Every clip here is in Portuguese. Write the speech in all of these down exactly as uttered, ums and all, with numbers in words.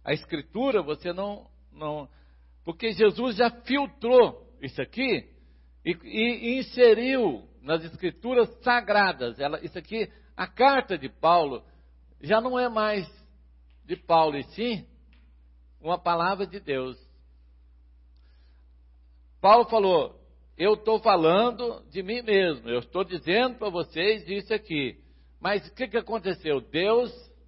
A Escritura você não, não... Porque Jesus já filtrou isso aqui e, e inseriu nas Escrituras sagradas. Ela, isso aqui, a carta de Paulo, já não é mais de Paulo, e sim uma palavra de Deus. Paulo falou, eu estou falando de mim mesmo, eu estou dizendo para vocês isso aqui. Mas o que, que aconteceu? Deus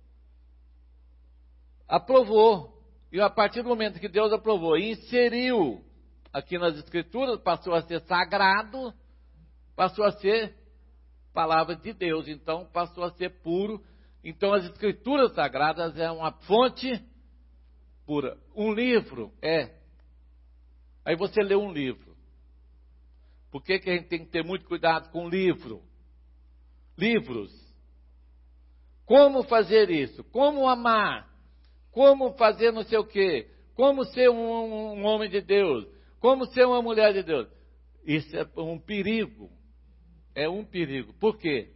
aprovou. E a partir do momento que Deus aprovou e inseriu aqui nas Escrituras, passou a ser sagrado, passou a ser palavra de Deus. Então passou a ser puro. Então as Escrituras sagradas é uma fonte pura. Um livro é. Aí você lê um livro. Por que, que a gente tem que ter muito cuidado com livro? Livros. Como fazer isso? Como amar? Como fazer não sei o quê? Como ser um, um homem de Deus? Como ser uma mulher de Deus? Isso é um perigo. É um perigo. Por quê?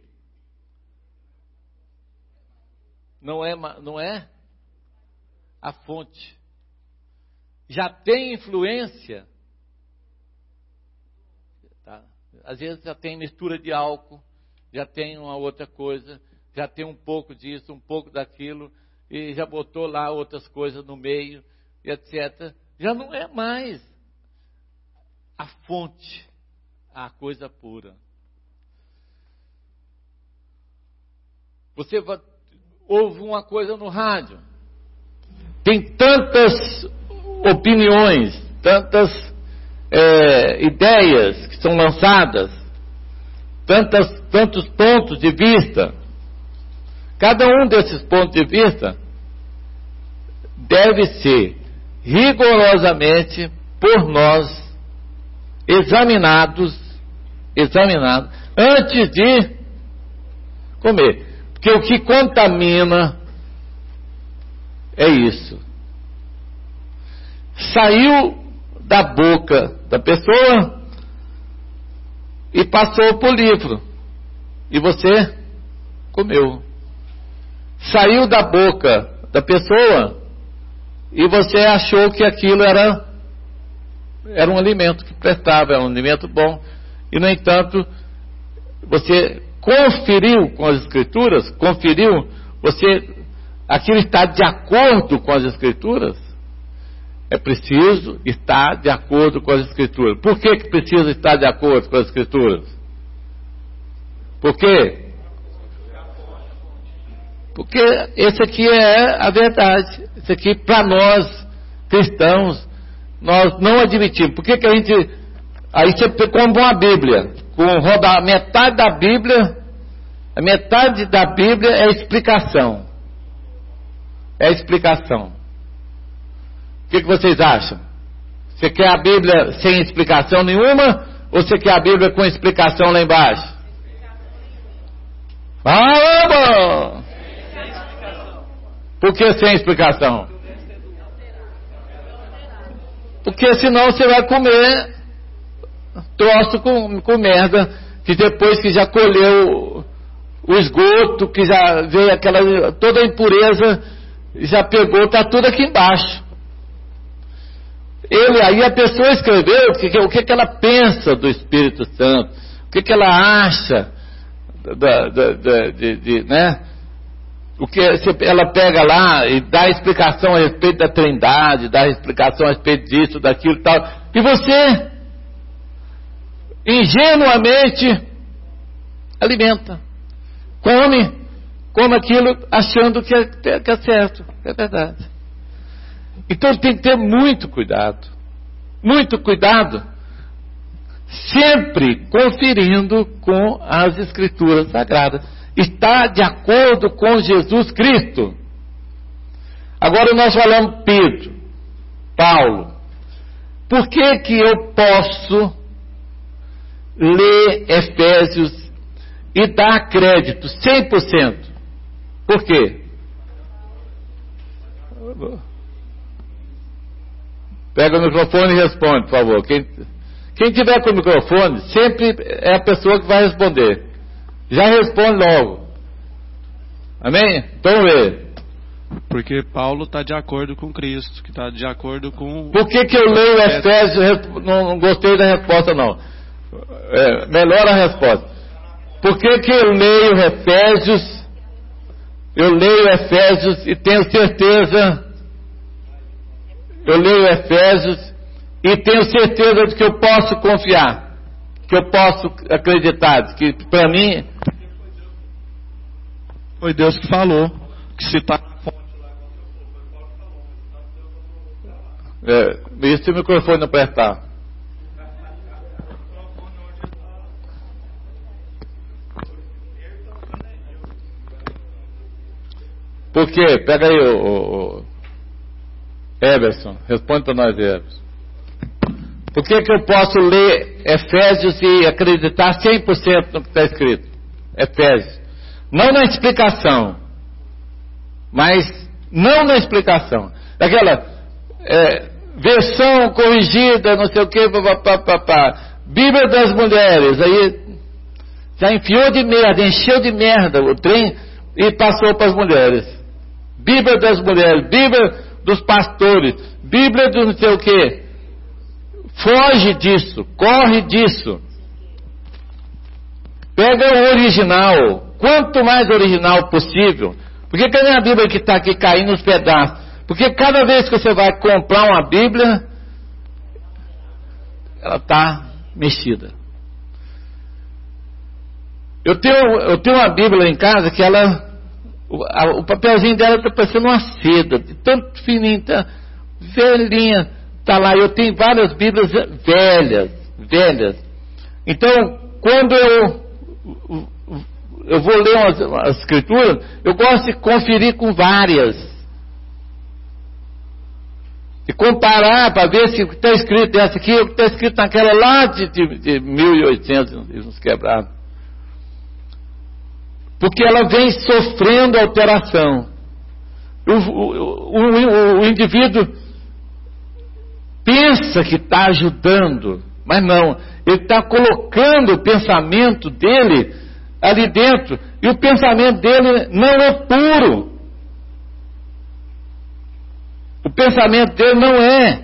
Não é, não é a fonte. Já tem influência. Tá? Às vezes já tem mistura de álcool, já tem uma outra coisa, já tem um pouco disso, um pouco daquilo, e já botou lá outras coisas no meio, etcétera. Já não é mais a fonte, a coisa pura. Você vai, ouve uma coisa no rádio, tem tantas opiniões, tantas é, ideias que são lançadas, tantas, tantos pontos de vista. Cada um desses pontos de vista deve ser rigorosamente por nós examinados, examinados antes de comer. Porque o que contamina é isso. Saiu da boca da pessoa e passou por livro. E você comeu. Saiu da boca da pessoa e você achou que aquilo era, era um alimento que prestava, era um alimento bom. E, no entanto, você conferiu com as Escrituras, conferiu, você, aquilo está de acordo com as Escrituras? É preciso estar de acordo com as Escrituras. Por que que precisa estar de acordo com as Escrituras? Por quê? Porque esse aqui é a verdade. Esse aqui, para nós, cristãos, nós não admitimos. Por que que a gente... Aí você compra uma Bíblia, com roda, metade da Bíblia, a metade da Bíblia é explicação. É explicação. O que que vocês acham? Você quer a Bíblia sem explicação nenhuma, ou você quer a Bíblia com explicação lá embaixo? Ah, bom! Por que sem explicação? Porque senão você vai comer troço com, com merda, que depois que já colheu o esgoto, que já veio aquela, toda a impureza, já pegou, está tudo aqui embaixo. Ele, aí a pessoa escreveu o que, o que, que ela pensa do Espírito Santo, o que, que ela acha da, da, da, de, de, né? O que ela pega lá e dá explicação a respeito da Trindade, dá explicação a respeito disso, daquilo e tal. E você, ingenuamente, alimenta. Come, come aquilo achando que é, que é certo, que é verdade. Então tem que ter muito cuidado. Muito cuidado. Sempre conferindo com as Escrituras Sagradas. Está de acordo com Jesus Cristo. Agora nós falamos Pedro, Paulo. Por que que eu posso ler Efésios e dar crédito cem por cento? Por quê? Pega o microfone e responde, por favor. Quem, quem tiver com o microfone, sempre é a pessoa que vai responder. Já responde logo. Amém? Então vê. Porque Paulo está de acordo com Cristo, que está de acordo com... Por que que eu leio Efésios? Não, não gostei da resposta, não. É, melhor a resposta. Por que que eu leio Efésios? Eu leio Efésios e tenho certeza... Eu leio Efésios e tenho certeza de que eu posso confiar, que eu posso acreditar, que para mim... Foi Deus que falou, que se está... É, e se o microfone não prestar? Por quê? Pega aí o, o, o Everson, responde para nós, Everson. Por que que eu posso ler Efésios e acreditar cem por cento no que está escrito? Efésios. Não na explicação, mas não na explicação. Daquela é, versão corrigida, não sei o que, papapá, Bíblia das mulheres, aí já enfiou de merda, encheu de merda o trem e passou para as mulheres. Bíblia das mulheres, Bíblia dos pastores, Bíblia do não sei o que. Foge disso, corre disso. Pega o original, quanto mais original possível. Por que que a minha Bíblia que está aqui caindo nos pedaços? Porque cada vez que você vai comprar uma Bíblia, ela está mexida. Eu tenho, eu tenho uma Bíblia em casa que ela, o, a, o papelzinho dela está parecendo uma seda, de tanto fininho, tá, velhinha, está lá. Eu tenho várias Bíblias velhas, velhas. Então, quando eu eu vou ler umas, umas escrituras, eu gosto de conferir com várias e comparar para ver se o que está escrito essa aqui, o que está escrito naquela lá de, de, de mil e oitocentos nos quebrados, porque ela vem sofrendo alteração. O, o, o, o indivíduo pensa que está ajudando, mas não, ele está colocando o pensamento dele ali dentro, e o pensamento dele não é puro. O pensamento dele não é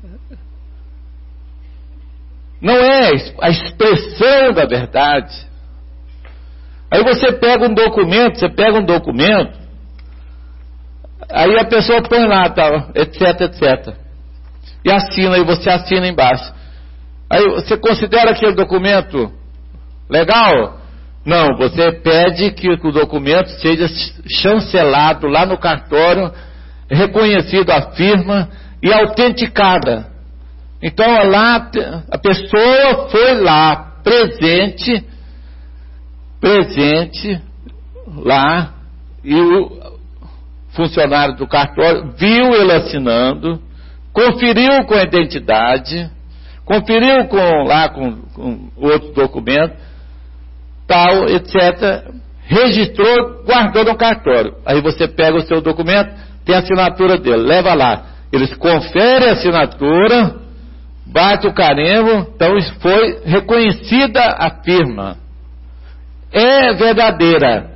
não é a expressão da verdade. Aí você pega um documento, você pega um documento, aí a pessoa põe lá, tal, etc, etcétera. E assina, e você assina embaixo. Aí você considera aquele documento legal? Não, você pede que o documento seja chancelado lá no cartório, reconhecido a firma e autenticada. Então lá a pessoa foi lá, presente, presente lá, e o funcionário do cartório viu ele assinando, conferiu com a identidade, conferiu com lá com, com outro documento, tal, etcétera, registrou, guardou no cartório. Aí você pega o seu documento, tem a assinatura dele, leva lá. Eles conferem a assinatura, bate o carimbo, então foi reconhecida a firma. É verdadeira.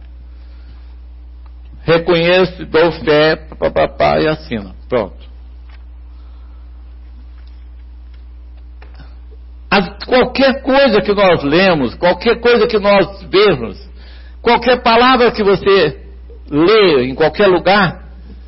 Reconheço, dou fé, papapá, e assina. Pronto. As, qualquer coisa que nós lemos, qualquer coisa que nós vemos, qualquer palavra que você lê em qualquer lugar,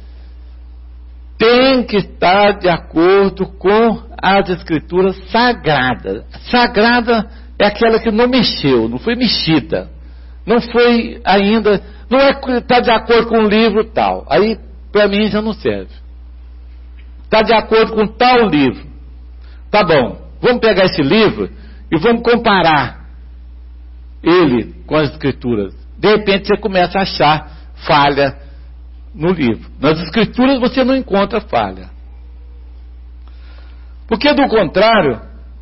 tem que estar de acordo com as escrituras sagradas. Sagrada é aquela que não mexeu, não foi mexida, não foi ainda, não é que está de acordo com o livro tal. Aí para mim já não serve. Está de acordo com tal livro. Tá bom. Vamos pegar esse livro e vamos comparar ele com as escrituras. De repente você começa a achar falha no livro. Nas escrituras você não encontra falha. Porque do contrário,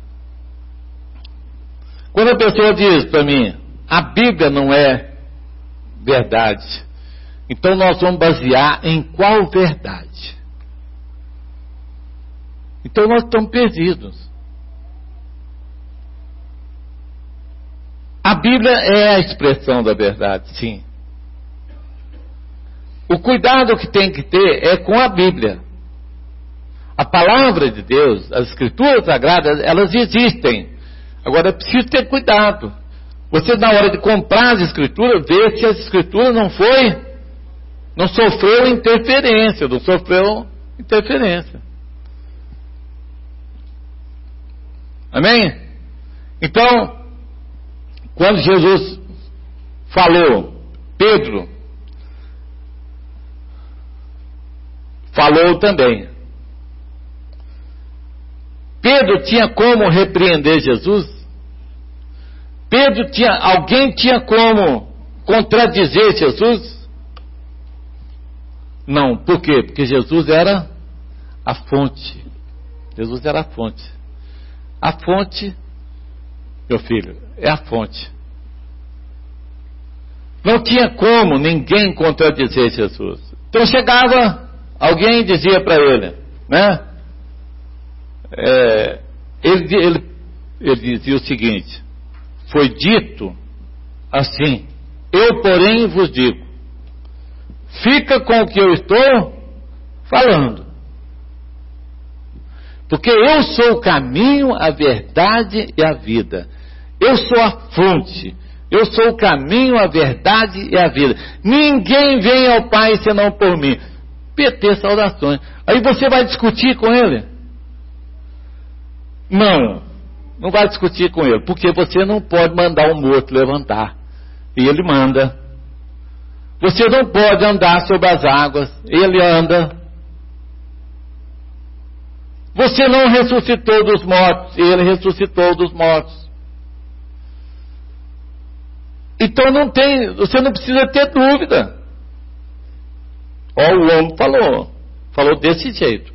quando a pessoa diz para mim, a Bíblia não é verdade, então nós vamos basear em qual verdade? Então nós estamos perdidos. A Bíblia é a expressão da verdade, sim. o cuidado que tem que ter é com a Bíblia. A palavra de Deus, as escrituras sagradas, elas existem. Agora é preciso ter cuidado. Você, na hora de comprar as escrituras, vê se as escrituras não foi, não sofreu interferência, não sofreu interferência. Amém? Então, quando Jesus falou, Pedro falou também. Pedro tinha como repreender Jesus? Pedro tinha, alguém tinha como contradizer Jesus? Não, por quê? Porque Jesus era a fonte. Jesus era a fonte. A fonte, meu filho, é a fonte. Não tinha como ninguém contradizer Jesus. Então chegava alguém e dizia para ele, né? É, ele, ele, ele dizia o seguinte: foi dito assim, eu porém vos digo, fica com o que eu estou falando, porque eu sou o caminho, a verdade e a vida. Eu sou a fonte, eu sou o caminho, a verdade e a vida. Ninguém vem ao Pai senão por mim. P T, saudações. Aí você vai discutir com ele? Não, não vai discutir com ele, porque você não pode mandar um morto levantar, e ele manda. Você não pode andar sobre as águas, ele anda. Você não ressuscitou dos mortos, ele ressuscitou dos mortos. Então não tem, você não precisa ter dúvida. Ó, o homem falou, falou desse jeito.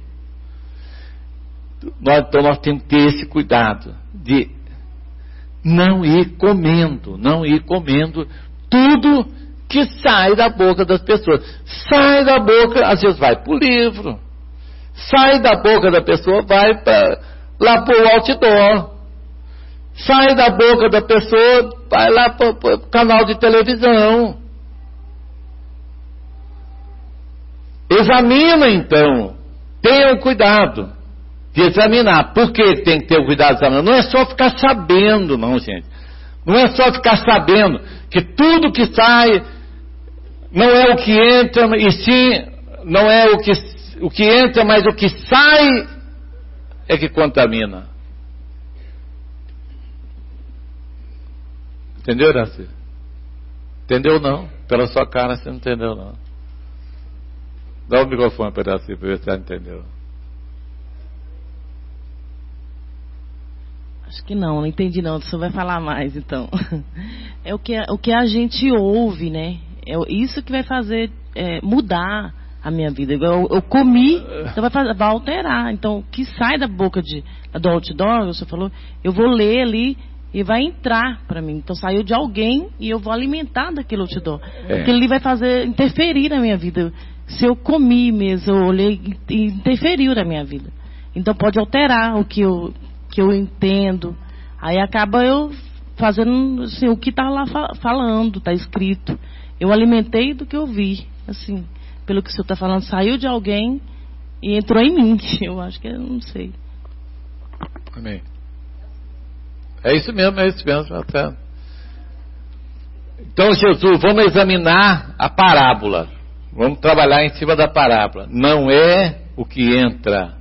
Nós, então nós temos que ter esse cuidado de não ir comendo, não ir comendo tudo que sai da boca das pessoas. Sai da boca, às vezes vai para o livro, sai da boca da pessoa, vai pra, lá para o outdoor, sai da boca da pessoa, vai lá para o canal de televisão. Examina então, tenham cuidado de examinar. Por que tem que ter o cuidado de examinar? Não é só ficar sabendo, não, gente. Não é só ficar sabendo que tudo que sai não é o que entra, e sim, não é o que, o que entra, mas o que sai é que contamina. Entendeu, Iraci? Entendeu não? Pela sua cara você não entendeu não. Dá o microfone para Iraci para ver se ela entendeu. Acho que não, não entendi não. O senhor vai falar mais, então. É o que, o que a gente ouve, né? É isso que vai fazer é, mudar a minha vida. Eu, eu comi, então vai, fazer, vai alterar. Então, o que sai da boca de, do outdoor, o senhor falou, eu vou ler ali e vai entrar para mim. Então, saiu de alguém e eu vou alimentar daquele outdoor. É. Aquilo ali vai fazer, interferir na minha vida. Se eu comi mesmo, eu olhei e interferiu na minha vida. Então, pode alterar o que eu... que eu entendo, aí acaba eu fazendo assim, o que está lá falando, está escrito. Eu alimentei do que eu vi, assim, pelo que o senhor está falando, saiu de alguém e entrou em mim. Eu acho que eu não sei. Amém. É isso mesmo, é isso mesmo. Até. Então, Jesus, vamos examinar a parábola. Vamos trabalhar em cima da parábola. Não é o que entra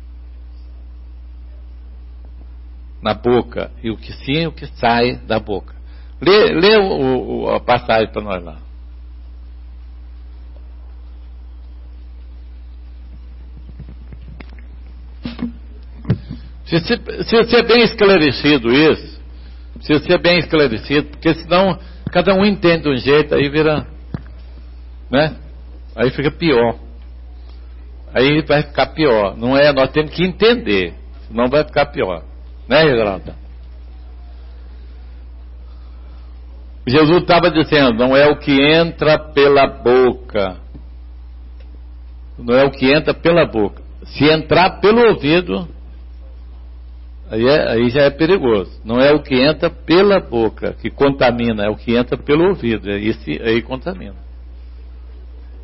na boca, e o que sim, o que sai da boca. Lê, lê o, o, a passagem para nós lá. Precisa ser, ser bem esclarecido isso. Precisa ser bem esclarecido, porque senão cada um entende de um jeito, aí vira, né? Aí fica pior. Aí vai ficar pior. Não é, nós temos que entender, senão vai ficar pior. Né, Geralda? Jesus estava dizendo, não é o que entra pela boca. Não é o que entra pela boca. Se entrar pelo ouvido, aí, é, aí já é perigoso. Não é o que entra pela boca que contamina, é o que entra pelo ouvido. Aí, aí contamina.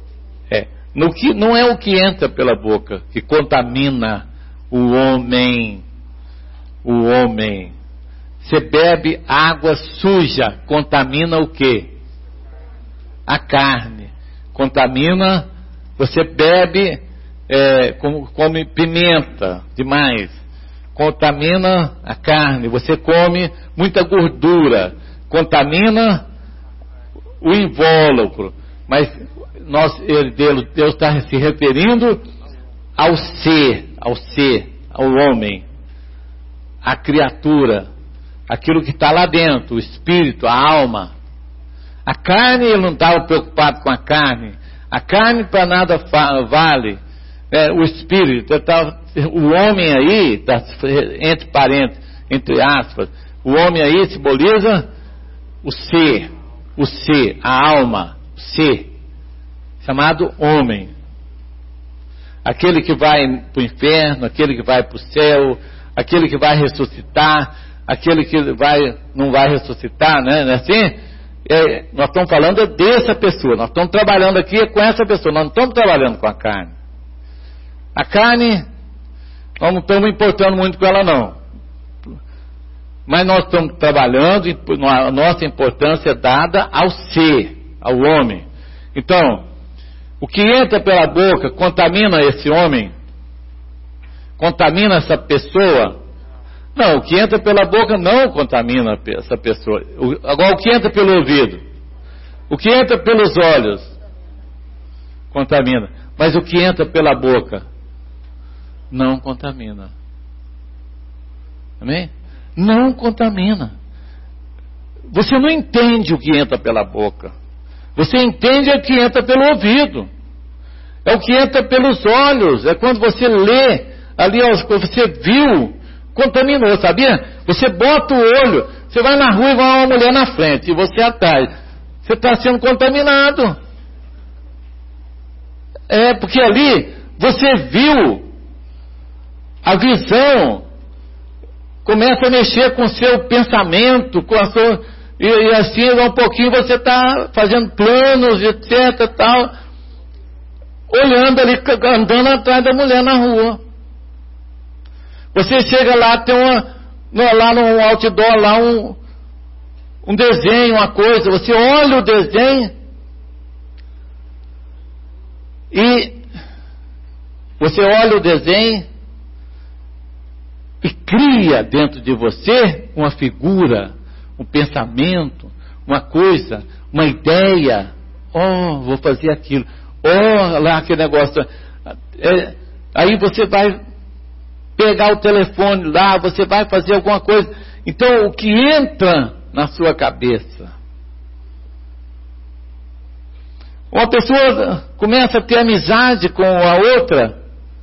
É, no que, não é o que entra pela boca que contamina o homem. O homem. Você bebe água suja, contamina o quê? A carne. Contamina, você bebe, é, come pimenta demais, contamina a carne. Você come muita gordura, contamina o invólucro. Mas nós, Deus está se referindo ao ser, ao ser, ao homem, à criatura, aquilo que está lá dentro, o espírito, a alma. A carne, ele não estava preocupado com a carne. A carne para nada vale. É, o espírito, tava, o homem aí, tá, entre parênteses, entre aspas, o homem aí simboliza o ser, o ser, a alma, o ser, chamado homem. Aquele que vai para o inferno, aquele que vai para o céu, aquele que vai ressuscitar, aquele que vai, não vai ressuscitar, né? Não é assim? É, nós estamos falando dessa pessoa, nós estamos trabalhando aqui com essa pessoa, nós não estamos trabalhando com a carne. A carne, nós não estamos importando muito com ela não, mas nós estamos trabalhando, a nossa importância é dada ao ser, ao homem. Então, o que entra pela boca contamina esse homem, contamina essa pessoa. Não, o que entra pela boca não contamina essa pessoa. O, agora, o que entra pelo ouvido, o que entra pelos olhos, contamina. Mas o que entra pela boca, não contamina. Amém? Não contamina. Você não entende o que entra pela boca. Você entende o que entra pelo ouvido. É o que entra pelos olhos. É quando você lê, ali você viu, contaminou, sabia? Você bota o olho, você vai na rua e vai uma mulher na frente e você atrás. Você está sendo contaminado. É, porque ali você viu, a visão começa a mexer com o seu pensamento, com a sua, e, e assim um pouquinho você está fazendo planos, etc, tal, olhando ali, andando atrás da mulher na rua. Você chega lá, tem uma, lá no outdoor, lá um, um desenho, uma coisa, você olha o desenho e você olha o desenho e cria dentro de você uma figura, um pensamento, uma coisa, uma ideia. Oh, vou fazer aquilo. Oh, lá aquele negócio. É, aí você vai pegar o telefone lá, você vai fazer alguma coisa. Então, o que entra na sua cabeça? Uma pessoa começa a ter amizade com a outra.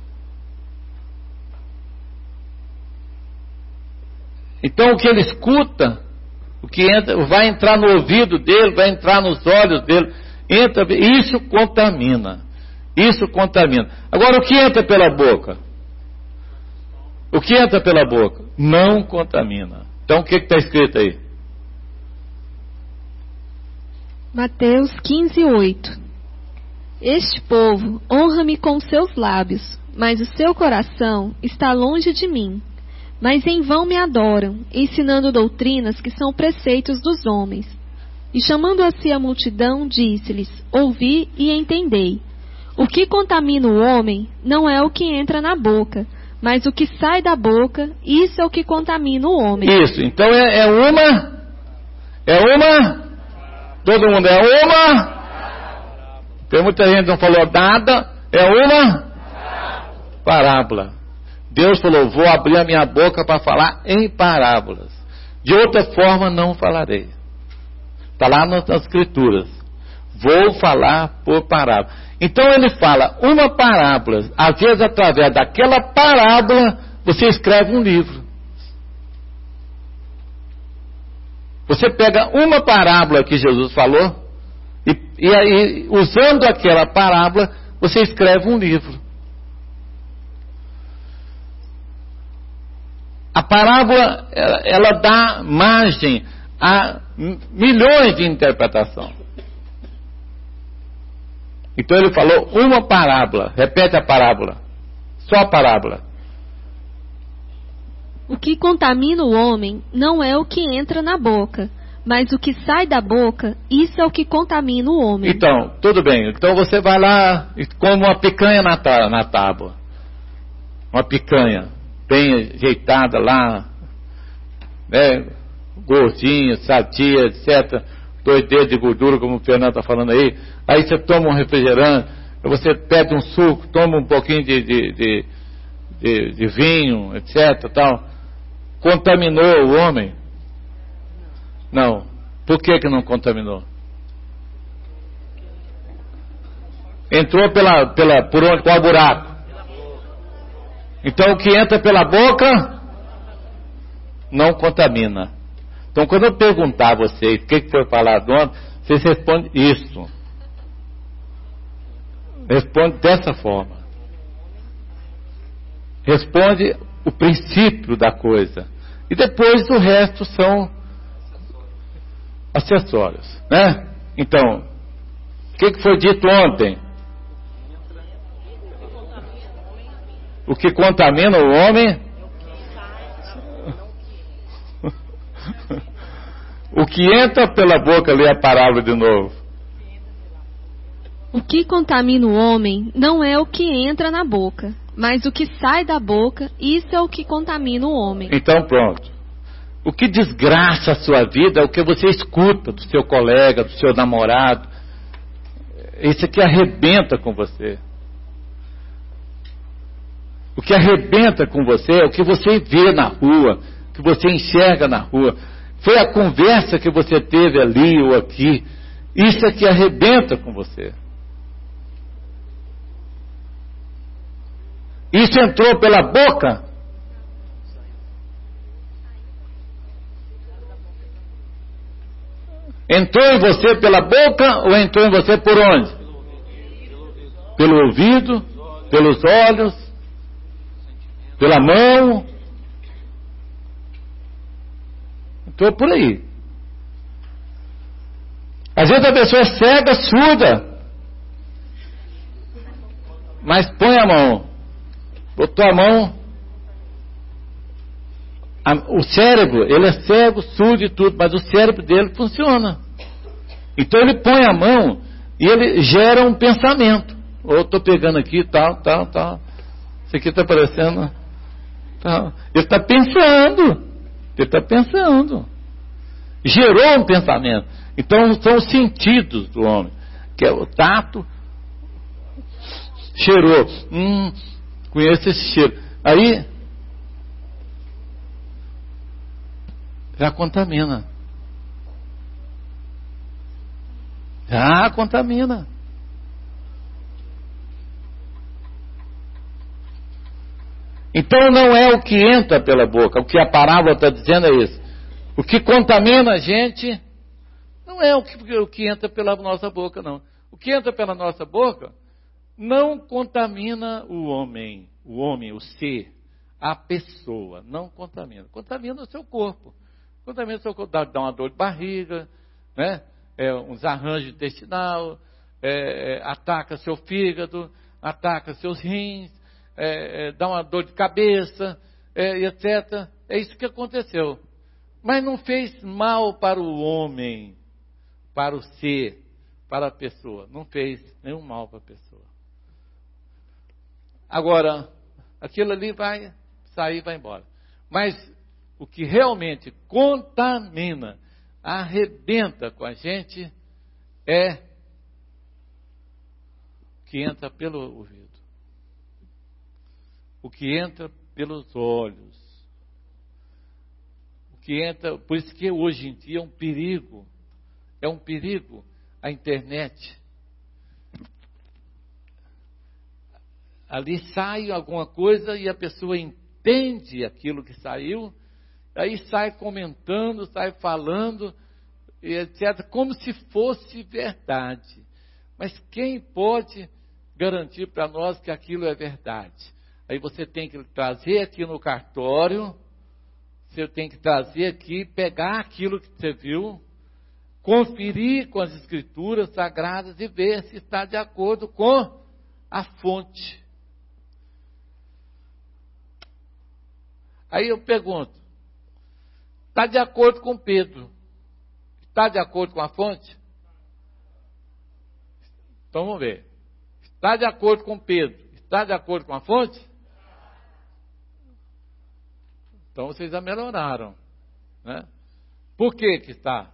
Então, o que ele escuta, o que entra, vai entrar no ouvido dele, vai entrar nos olhos dele, entra, isso contamina. Isso contamina. Agora, o que entra pela boca? O que entra pela boca? Não contamina. Então, o que está escrito aí? Mateus quinze, oito. Este povo honra-me com seus lábios, mas o seu coração está longe de mim. Mas em vão me adoram, ensinando doutrinas que são preceitos dos homens. E chamando a si a multidão, disse-lhes: ouvi e entendei. O que contamina o homem não é o que entra na boca, mas o que sai da boca, isso é o que contamina o homem. Isso, então é, é uma, é uma, todo mundo é uma, tem muita gente que não falou nada, é uma parábola. Deus falou, vou abrir a minha boca para falar em parábolas. De outra forma não falarei. Está lá nas escrituras. Vou falar por parábola. Então ele fala uma parábola. Às vezes através daquela parábola você escreve um livro. Você pega uma parábola que Jesus falou e, e aí usando aquela parábola você escreve um livro. A parábola, ela, ela dá margem a milhões de interpretação. Então ele falou uma parábola. Repete a parábola. Só a parábola. O que contamina o homem não é o que entra na boca, mas o que sai da boca, isso é o que contamina o homem. Então, tudo bem. Então você vai lá e come uma picanha na, tá, na tábua. Uma picanha bem ajeitada lá, né? Gordinha, sadia, etcétera. Dois dedos de gordura, como o Fernando está falando aí. Aí você toma um refrigerante, você pede um suco, toma um pouquinho de, de, de, de, de vinho, etcétera. Tal. Contaminou o homem? Não. Por que que não contaminou? Entrou pela, pela, por onde? Qual buraco? Então o que entra pela boca não contamina. Então quando eu perguntar a vocês o que foi falado ontem, vocês respondem isso. Responde dessa forma. Responde o princípio da coisa. E depois o resto são acessórios, né? Então, o que, que foi dito ontem? O que contamina o homem? O que entra pela boca, lê a parábola de novo. O que contamina o homem não é o que entra na boca, mas o que sai da boca, isso é o que contamina o homem. Então pronto. O que desgraça a sua vida é o que você escuta do seu colega, do seu namorado. Isso aqui arrebenta com você. O que arrebenta com você é o que você vê na rua, o que você enxerga na rua. Foi a conversa que você teve ali ou aqui. Isso é que arrebenta com você. Isso entrou pela boca. Entrou em você pela boca ou entrou em você por onde? Pelo ouvido, pelos olhos, pela mão. Entrou por aí. Às vezes a pessoa é cega, surda, mas põe a mão. Botou a mão, a, o cérebro, ele é cego, surdo e tudo, mas o cérebro dele funciona. Então ele põe a mão e ele gera um pensamento. Ou oh, estou pegando aqui, tal, tal, tal. Isso aqui está parecendo. Tal. Ele está pensando. Ele está pensando. Gerou um pensamento. Então são os sentidos do homem, que é o tato. Cheirou. Hum. Conheço esse cheiro. Aí já contamina. Já contamina. Então não é o que entra pela boca. O que a parábola está dizendo é isso. O que contamina a gente não é o que, o que entra pela nossa boca, não. O que entra pela nossa boca não contamina o homem, o homem, o ser, a pessoa, não contamina. Contamina o seu corpo. Contamina o seu corpo, dá, dá uma dor de barriga, né? É, um desarranjo intestinal, é, é, ataca seu fígado, ataca seus rins, é, é, dá uma dor de cabeça, é, etcétera. É isso que aconteceu. Mas não fez mal para o homem, para o ser, para a pessoa. Não fez nenhum mal para a pessoa. Agora, aquilo ali vai sair, vai embora. Mas o que realmente contamina, arrebenta com a gente, é o que entra pelo ouvido, o que entra pelos olhos, o que entra, por isso que hoje em dia é um perigo, é um perigo a internet. Ali sai alguma coisa e a pessoa entende aquilo que saiu, aí sai comentando, sai falando, etcétera, como se fosse verdade. Mas quem pode garantir para nós que aquilo é verdade? Aí você tem que trazer aqui no cartório, você tem que trazer aqui, pegar aquilo que você viu, conferir com as escrituras sagradas e ver se está de acordo com a fonte. Aí eu pergunto, está de acordo com Pedro? Está de acordo com a fonte? Então vamos ver. Está de acordo com Pedro? Está de acordo com a fonte? Então vocês já melhoraram, né? Por que que está?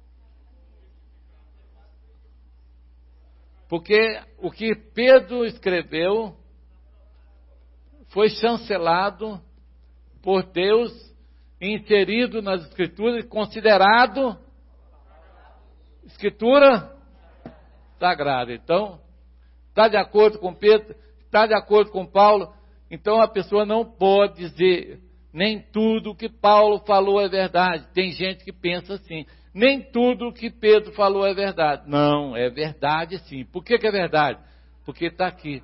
Porque o que Pedro escreveu foi chancelado por Deus, inserido nas Escrituras, considerado Escritura sagrada. Então, está de acordo com Pedro, está de acordo com Paulo. Então a pessoa não pode dizer, nem tudo que Paulo falou é verdade. Tem gente que pensa assim, nem tudo que Pedro falou é verdade. Não, é verdade sim. Por que que é verdade? Porque está aqui.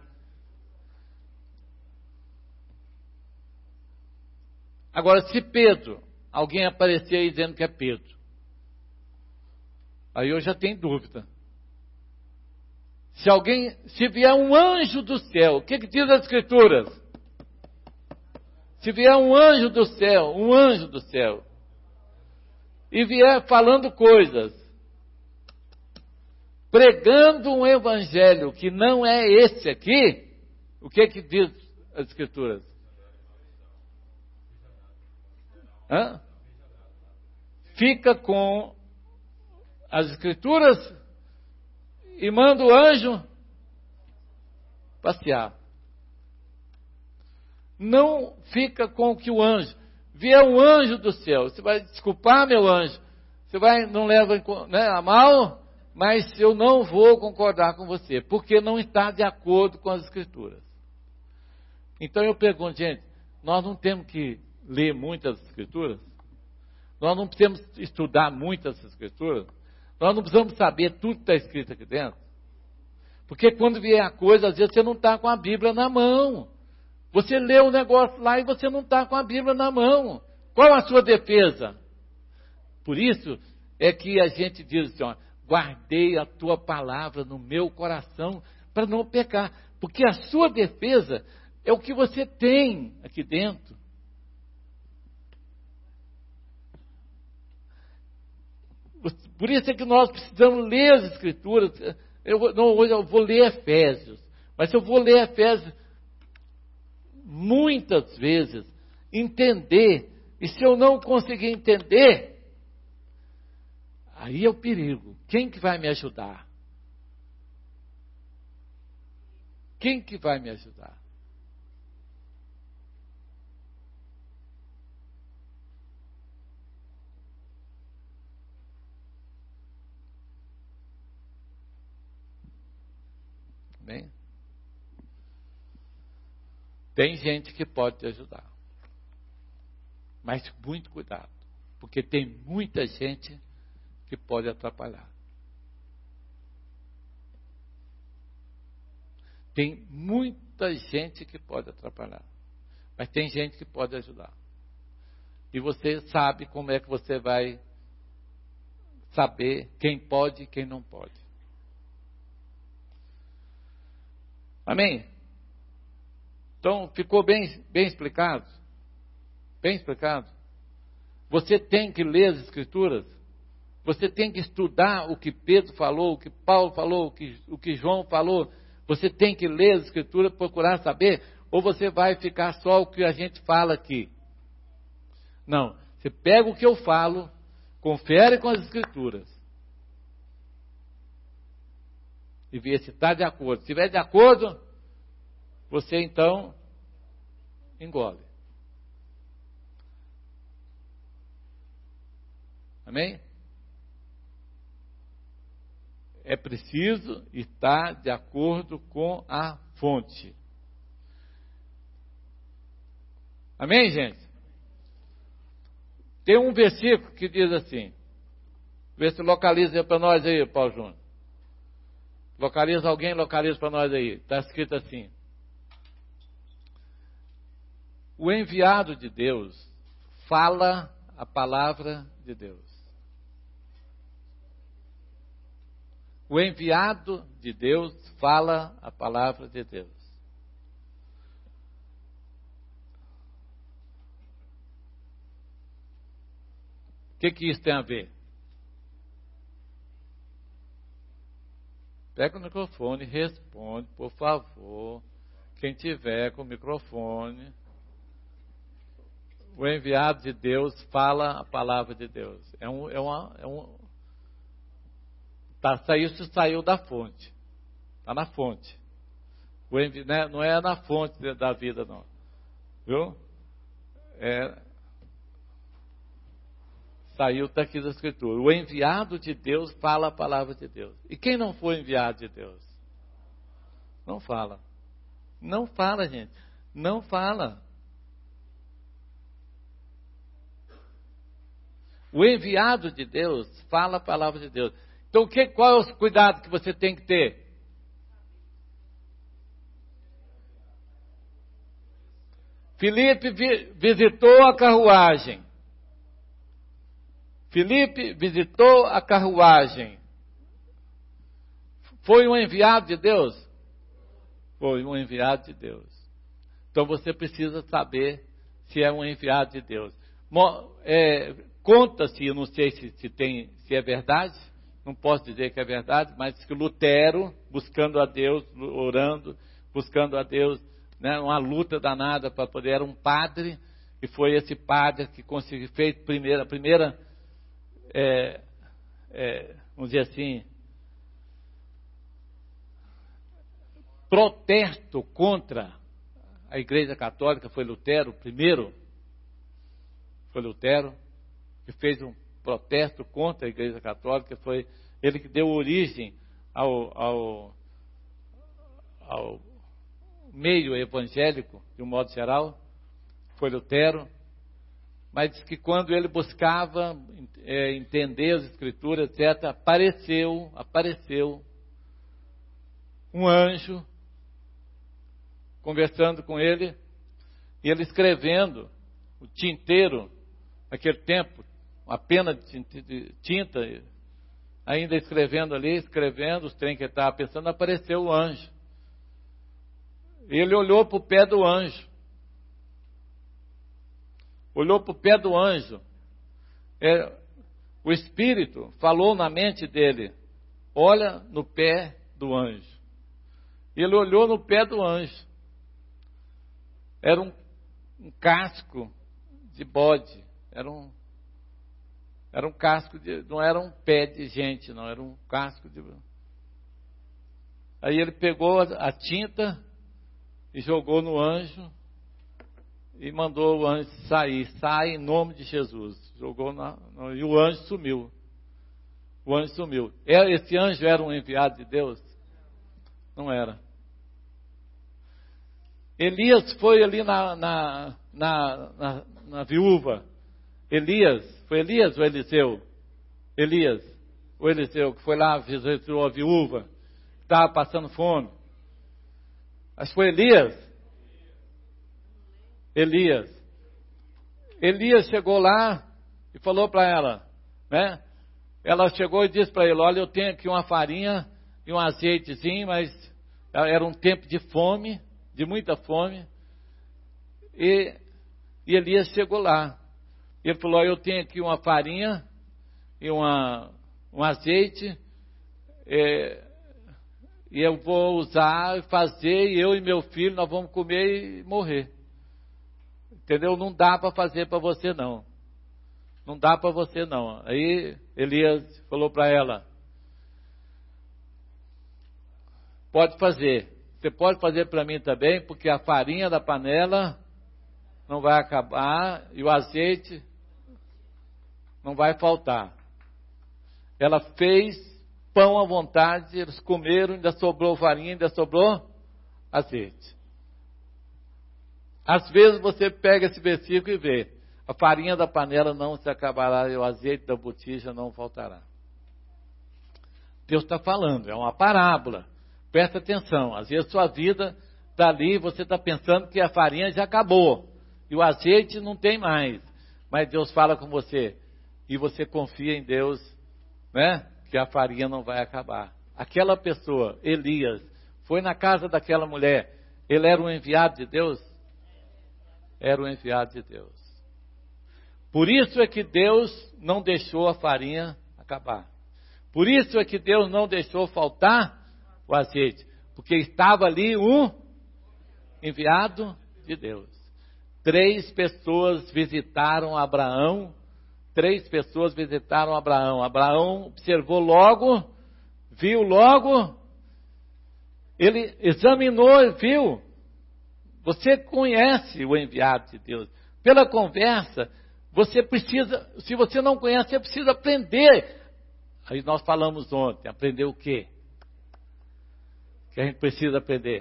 Agora, se Pedro, alguém aparecer aí dizendo que é Pedro, aí eu já tenho dúvida. Se alguém, se vier um anjo do céu, o que que diz as Escrituras? Se vier um anjo do céu, um anjo do céu, e vier falando coisas, pregando um evangelho que não é esse aqui, o que que diz as Escrituras? Hã? Fica com as Escrituras e manda o anjo passear. Não fica com o que o anjo, vier um anjo do céu, você vai desculpar, meu anjo, você vai, não leva, né, a mal, mas eu não vou concordar com você, porque não está de acordo com as Escrituras. Então eu pergunto, gente, nós não temos que ler muitas Escrituras? Nós não precisamos estudar muitas Escrituras? Nós não precisamos saber tudo que está escrito aqui dentro? Porque quando vier a coisa, às vezes você não está com a Bíblia na mão. Você lê um negócio lá e você não está com a Bíblia na mão. Qual a sua defesa? Por isso é que a gente diz assim, ó, guardei a tua palavra no meu coração para não pecar. Porque a sua defesa é o que você tem aqui dentro. Por isso é que nós precisamos ler as Escrituras. Eu vou, não, hoje eu vou ler Efésios. Mas eu vou ler Efésios muitas vezes, entender. E se eu não conseguir entender, aí é o perigo. Quem que vai me ajudar? Quem que vai me ajudar? Bem, tem gente que pode te ajudar, mas muito cuidado, porque tem muita gente que pode atrapalhar. Tem muita gente que pode atrapalhar, mas tem gente que pode ajudar. E você sabe como é que você vai saber quem pode e quem não pode. Amém? Então, ficou bem, bem explicado? Bem explicado? Você tem que ler as Escrituras. Você tem que estudar o que Pedro falou, o que Paulo falou, o que, o que João falou. Você tem que ler as Escrituras, procurar saber, ou você vai ficar só o que a gente fala aqui. Não, você pega o que eu falo, confere com as Escrituras. E ver se está de acordo. Se estiver de acordo, você então engole. Amém? É preciso estar de acordo com a fonte. Amém, gente? Tem um versículo que diz assim, vê se localiza para nós aí, Paulo Júnior. Localiza alguém, localiza para nós aí. Está escrito assim: o enviado de Deus fala a palavra de Deus. O enviado de Deus fala a palavra de Deus. O que que isso tem a ver? Pega o microfone e responde, por favor. Quem tiver com o microfone. O enviado de Deus fala a palavra de Deus. É um, é uma, é um, tá, isso saiu da fonte. Está na fonte. O envi, né, não é na fonte da vida, não. Viu? É, saiu daqui da Escritura. O enviado de Deus fala a palavra de Deus. E quem não foi enviado de Deus? Não fala. Não fala, gente. Não fala. O enviado de Deus fala a palavra de Deus. Então, que, qual é o cuidado que você tem que ter? Filipe vi, visitou a carruagem. Filipe visitou a carruagem. Foi um enviado de Deus? Foi um enviado de Deus. Então você precisa saber se é um enviado de Deus. É, conta-se, eu não sei se, se, tem, se é verdade, não posso dizer que é verdade, mas que Lutero, buscando a Deus, orando, buscando a Deus, né, uma luta danada para poder, era um padre, e foi esse padre que conseguiu, fez primeira, a primeira, é, é, vamos dizer assim, protesto contra a Igreja Católica. Foi Lutero, primeiro, foi Lutero, que fez um protesto contra a Igreja Católica. Foi ele que deu origem ao, ao, ao meio evangélico, de um modo geral, foi Lutero. Mas diz que quando ele buscava é, entender as Escrituras, etcétera, apareceu, apareceu um anjo conversando com ele, e ele escrevendo o tinteiro, naquele tempo, uma pena de tinta, ainda escrevendo ali, escrevendo os trem que ele estava pensando, apareceu o anjo. Ele olhou para o pé do anjo. Olhou para o pé do anjo. É, o Espírito falou na mente dele, olha no pé do anjo. Ele olhou no pé do anjo. Era um, um casco de bode. Era um, era um casco de... Não era um pé de gente, não. Era um casco de... Aí ele pegou a, a tinta e jogou no anjo e mandou o anjo sair. Sai em nome de Jesus. Jogou na... E o anjo sumiu. O anjo sumiu. Esse anjo era um enviado de Deus? Não era. Elias foi ali na, na, na, na, na viúva. Elias, foi Elias ou Eliseu? Elias, o Eliseu, que foi lá, visitou a viúva, que estava passando fome. Acho que foi Elias. Elias. Elias chegou lá e falou para ela, né? Ela chegou e disse para ele, olha, eu tenho aqui uma farinha e um azeitezinho, mas era um tempo de fome, de muita fome, e, e Elias chegou lá. Ele falou, eu tenho aqui uma farinha e uma, um azeite, é, e eu vou usar, fazer, e eu e meu filho, nós vamos comer e morrer. Entendeu? Não dá para fazer para você não. Não dá para você não. Aí Elias falou para ela, pode fazer. Você pode fazer para mim também, porque a farinha da panela não vai acabar e o azeite não vai faltar. Ela fez pão à vontade, eles comeram, ainda sobrou farinha, ainda sobrou azeite. Às vezes você pega esse versículo e vê, a farinha da panela não se acabará e o azeite da botija não faltará. Deus está falando, é uma parábola. Presta atenção, às vezes sua vida está ali, você está pensando que a farinha já acabou, e o azeite não tem mais, mas Deus fala com você, e você confia em Deus, né, que a farinha não vai acabar, aquela pessoa, Elias, foi na casa daquela mulher, ele era um enviado de Deus? Era um enviado de Deus. Por isso é que Deus não deixou a farinha acabar. Por isso é que Deus não deixou faltar o azeite. Porque estava ali um enviado de Deus. Três pessoas visitaram Abraão. Três pessoas visitaram Abraão. Abraão observou logo, viu logo, ele examinou e viu. Você conhece o enviado de Deus. Pela conversa, você precisa, se você não conhece, você precisa aprender. Aí nós falamos ontem, aprender o quê? Que a gente precisa aprender.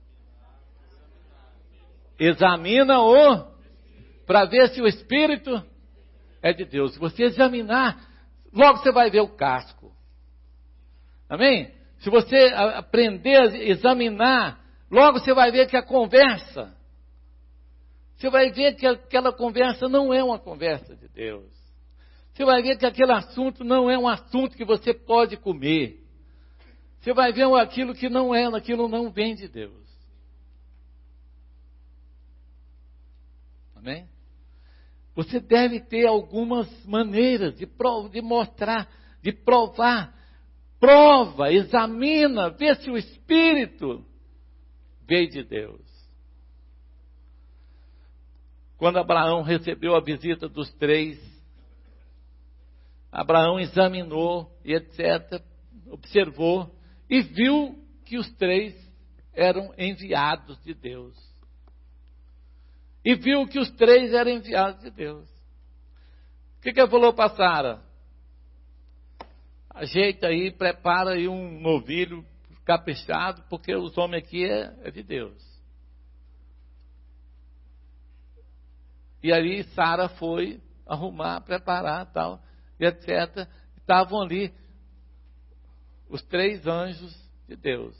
Examina-o para ver se o Espírito é de Deus. Se você examinar, logo você vai ver o casco. Amém? Se você aprender a examinar, logo você vai ver que a conversa, você vai ver que aquela conversa não é uma conversa de Deus. Você vai ver que aquele assunto não é um assunto que você pode comer. Você vai ver aquilo que não é, aquilo não vem de Deus. Amém? Você deve ter algumas maneiras de, prov- de mostrar, de provar. Prova, examina, vê se o Espírito veio de Deus. Quando Abraão recebeu a visita dos três, Abraão examinou e etcétera, observou e viu que os três eram enviados de Deus. E viu que os três eram enviados de Deus. O que que ele falou para Sara? Ajeita aí, prepara aí um novilho caprichado, porque os homens aqui é, é de Deus. E aí Sara foi arrumar, preparar tal, e etcétera. Estavam ali os três anjos de Deus.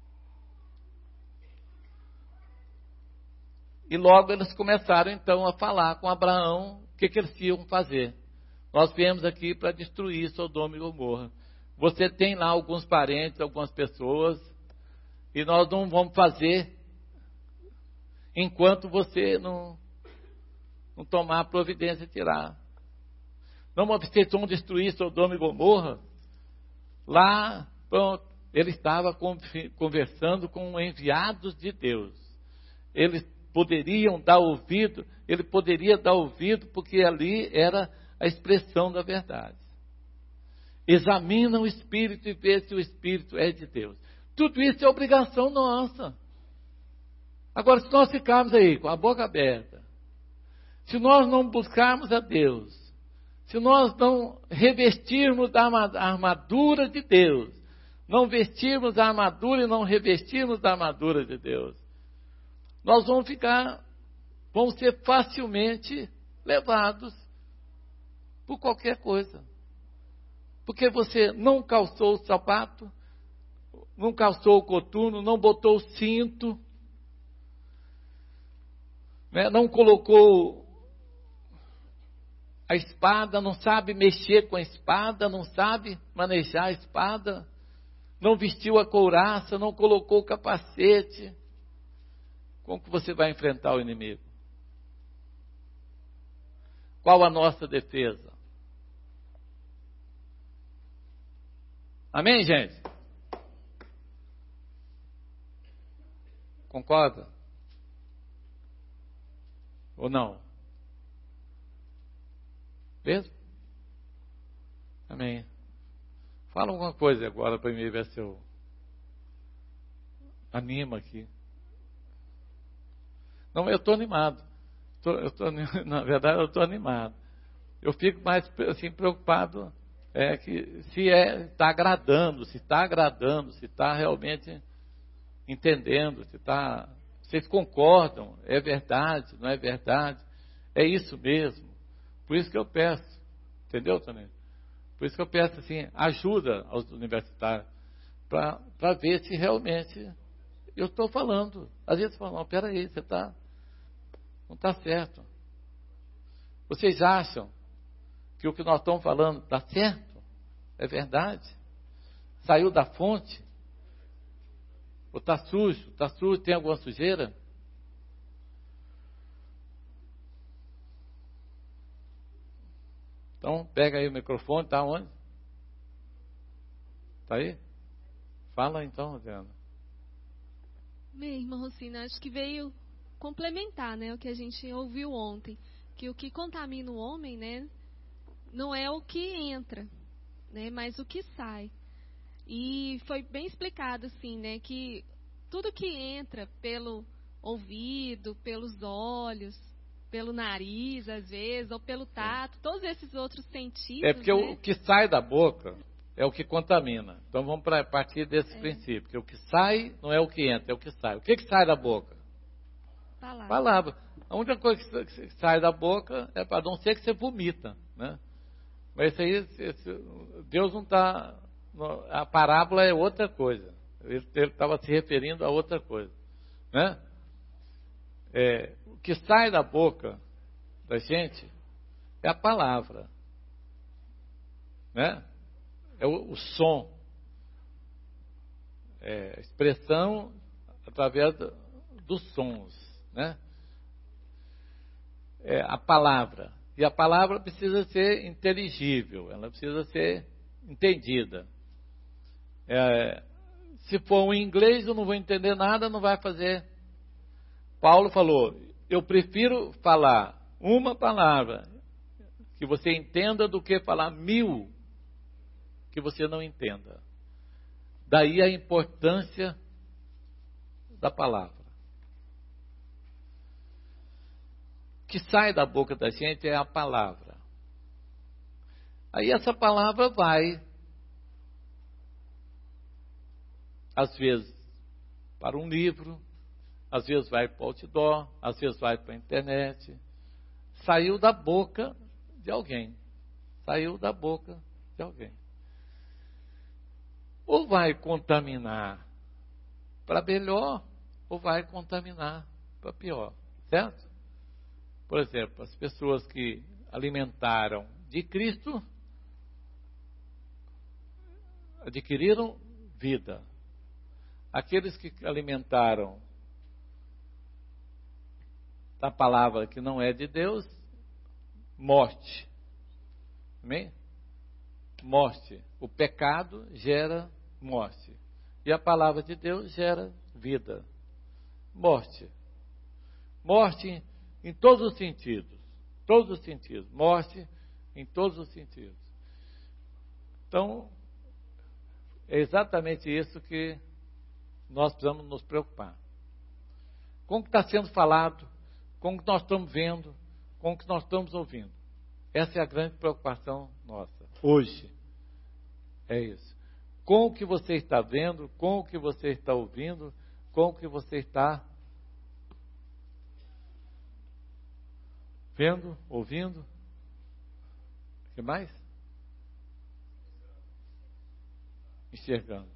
E logo eles começaram então a falar com Abraão o que, que eles iam fazer. Nós viemos aqui para destruir Sodoma e Gomorra. Você tem lá alguns parentes, algumas pessoas, e nós não vamos fazer enquanto você não, não tomar a providência e tirar. Não vocês vão destruir Sodoma e Gomorra. Lá, pronto, ele estava conversando com enviados de Deus. Eles poderiam dar ouvido, ele poderia dar ouvido, porque ali era a expressão da verdade. Examina o Espírito e vê se o Espírito é de Deus. Tudo isso é obrigação nossa. Agora, se nós ficarmos aí com a boca aberta, se nós não buscarmos a Deus, se nós não revestirmos da armadura de Deus, não vestirmos a armadura e não revestirmos da armadura de Deus, nós vamos ficar, vamos ser facilmente levados por qualquer coisa. Porque você não calçou o sapato, não calçou o coturno, não botou o cinto, né? Não colocou a espada, não sabe mexer com a espada, não sabe manejar a espada, não vestiu a couraça, não colocou o capacete. Como que você vai enfrentar o inimigo? Qual a nossa defesa? Amém, gente? Concorda? Ou não? Mesmo? Amém. Fala alguma coisa agora para mim ver se eu animo aqui. Não, eu estou animado. Tô, eu tô, na verdade, eu estou animado. Eu fico mais assim, preocupado é, que se é, está agradando, se está agradando, se está realmente entendendo, se está, vocês concordam, é verdade, não é verdade, é isso mesmo. Por isso que eu peço, entendeu, Tony? Por isso que eu peço assim, ajuda aos universitários, para ver se realmente eu estou falando. Às vezes falam, não, peraí, você está... Não está certo. Vocês acham que o que nós estamos falando está certo? É verdade? Saiu da fonte? Ou está sujo? Está sujo? Tem alguma sujeira? Então, pega aí o microfone, está onde? Está aí? Fala então, Adriana. Bem, irmã Rocina, acho que veio complementar, né, o que a gente ouviu ontem. Que o que contamina o homem, né, não é o que entra, né, mas o que sai. E foi bem explicado, assim, né, que tudo que entra pelo ouvido, pelos olhos, pelo nariz, às vezes, ou pelo tato, todos esses outros sentidos... É porque né? o que sai da boca é o que contamina. Então vamos pra, partir desse É. princípio, que o que sai não é o que entra, é o que sai. O que, que sai da boca? Palavra. Palavra. A única coisa que sai da boca é para não ser que você vomita, né? Mas isso aí, Deus não está... A parábola é outra coisa. Ele estava se referindo a outra coisa, né? É, o que sai da boca da gente é a palavra, né? É o, o som, é a expressão através do, dos sons, né? É a palavra. E a palavra precisa ser inteligível, ela precisa ser entendida. É, se for em inglês, eu não vou entender nada, não vai fazer. Paulo falou, eu prefiro falar uma palavra que você entenda do que falar mil que você não entenda. Daí a importância da palavra. O que sai da boca da gente é a palavra. Aí essa palavra vai, às vezes, para um livro, às vezes vai para o outdoor, às vezes vai para a internet. Saiu da boca de alguém. Saiu da boca de alguém. Ou vai contaminar para melhor, ou vai contaminar para pior. Certo? Por exemplo, as pessoas que alimentaram de Cristo adquiriram vida. Aqueles que alimentaram da palavra que não é de Deus, morte. Amém? Morte. O pecado gera morte. E a palavra de Deus gera vida. Morte. Morte em, em todos os sentidos. Todos os sentidos. Morte em todos os sentidos. Então, é exatamente isso que nós precisamos nos preocupar. Com o que está sendo falado, com o que nós estamos vendo, com o que nós estamos ouvindo. Essa é a grande preocupação nossa, hoje. É isso. Com o que você está vendo, com o que você está ouvindo, com o que você está vendo, ouvindo. O que mais? Enxergando.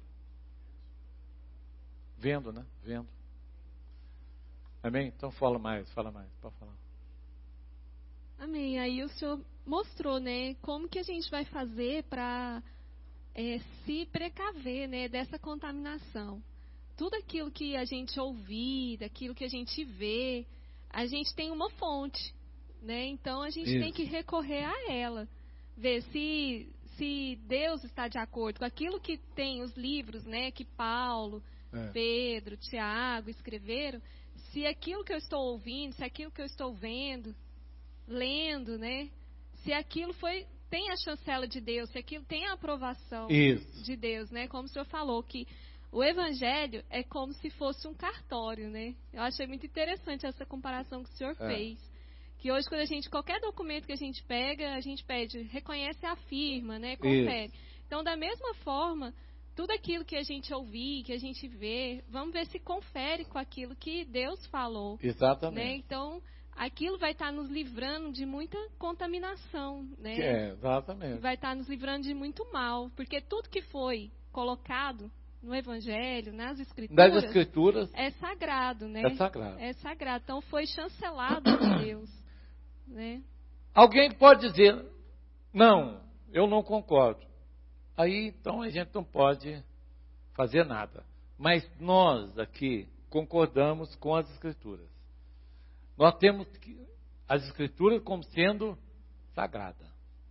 Vendo, né? Vendo. Amém? Então fala mais, fala mais, pode falar. Amém. Aí o senhor mostrou, né, como que a gente vai fazer para é, se precaver, né, dessa contaminação. Tudo aquilo que a gente ouvir, daquilo que a gente vê, a gente tem uma fonte, né? Então a gente Isso. tem que recorrer a ela, ver se se Deus está de acordo com aquilo que tem os livros, né, que Paulo, é. Pedro, Tiago escreveram. Se aquilo que eu estou ouvindo, se aquilo que eu estou vendo, lendo, né? Se aquilo foi, tem a chancela de Deus, se aquilo tem a aprovação Isso. de Deus, né? Como o senhor falou, que o Evangelho é como se fosse um cartório, né? Eu achei muito interessante essa comparação que o senhor é. fez. Que hoje, quando a gente, qualquer documento que a gente pega, a gente pede, reconhece a firma, né? Confere. Isso. Então, da mesma forma, tudo aquilo que a gente ouvir, que a gente vê, vamos ver se confere com aquilo que Deus falou. Exatamente. Né? Então, aquilo vai estar nos livrando de muita contaminação, né? É, exatamente. Vai estar nos livrando de muito mal, porque tudo que foi colocado no Evangelho, nas Escrituras, nas Escrituras é sagrado, né? É sagrado. É sagrado. Então, foi chancelado por Deus, né? Alguém pode dizer, não, eu não concordo. aí então a gente não pode fazer nada. Mas nós aqui concordamos com as Escrituras. Nós temos as Escrituras como sendo sagradas.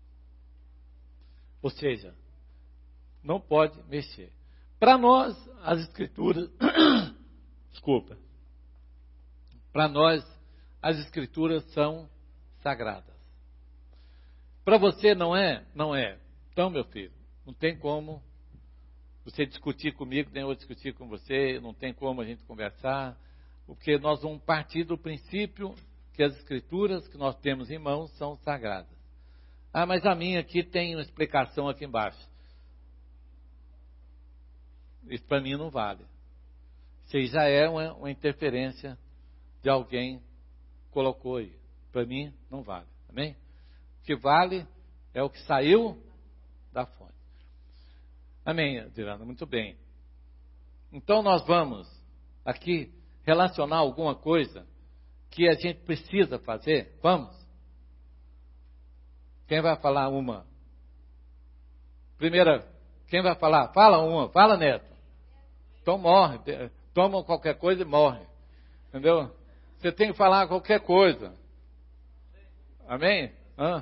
Ou seja, não pode mexer. Para nós, as Escrituras... Desculpa. Para nós, as Escrituras são sagradas. Para você não é? Não é. Então, meu filho, não tem como você discutir comigo, nem eu discutir com você, não tem como a gente conversar, porque nós vamos partir do princípio que as Escrituras que nós temos em mãos são sagradas. Ah, mas a minha aqui tem uma explicação aqui embaixo. Isso para mim não vale. Isso aí já é uma, uma interferência de alguém que colocou aí. Para mim não vale. Amém? O que vale é o que saiu da fonte. Amém, Adriana? Muito bem. Então nós vamos aqui relacionar alguma coisa que a gente precisa fazer. Vamos? Quem vai falar uma? Primeira, quem vai falar? Fala uma, fala, Neto. Então morre, toma qualquer coisa e morre. Entendeu? Você tem que falar qualquer coisa. Amém? Hã?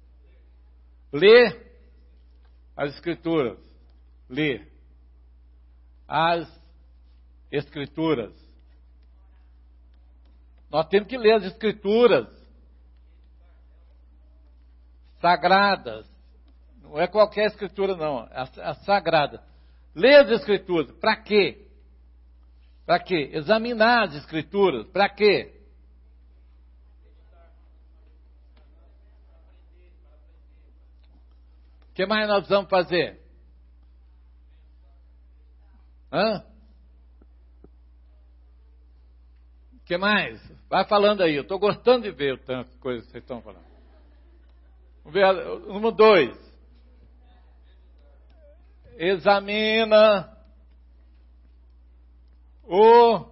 Lê as Escrituras. Lê as Escrituras. Nós temos que ler as Escrituras sagradas. Não é qualquer Escritura, não. É a sagrada. Lê as Escrituras. Para quê? Para quê? Examinar as Escrituras. Para quê? O que mais nós vamos fazer? Hã? O que mais? Vai falando aí. Eu estou gostando de ver o tanto de coisa que vocês estão falando. Vamos ver. Número dois. Examina o,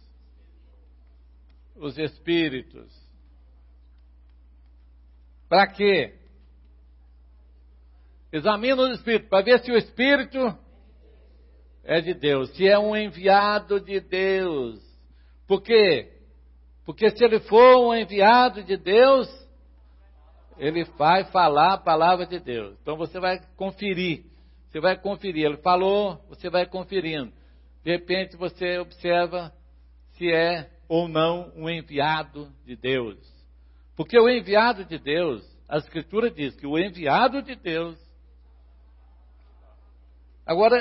os espíritos. Para quê? Examina os espíritos, para ver se o espírito é de Deus, se é um enviado de Deus. Por quê? Porque se ele for um enviado de Deus, ele vai falar a palavra de Deus. Então você vai conferir. Você vai conferir. Ele falou, você vai conferindo. De repente você observa se é ou não um enviado de Deus. Porque o enviado de Deus, a Escritura diz que o enviado de Deus... Agora,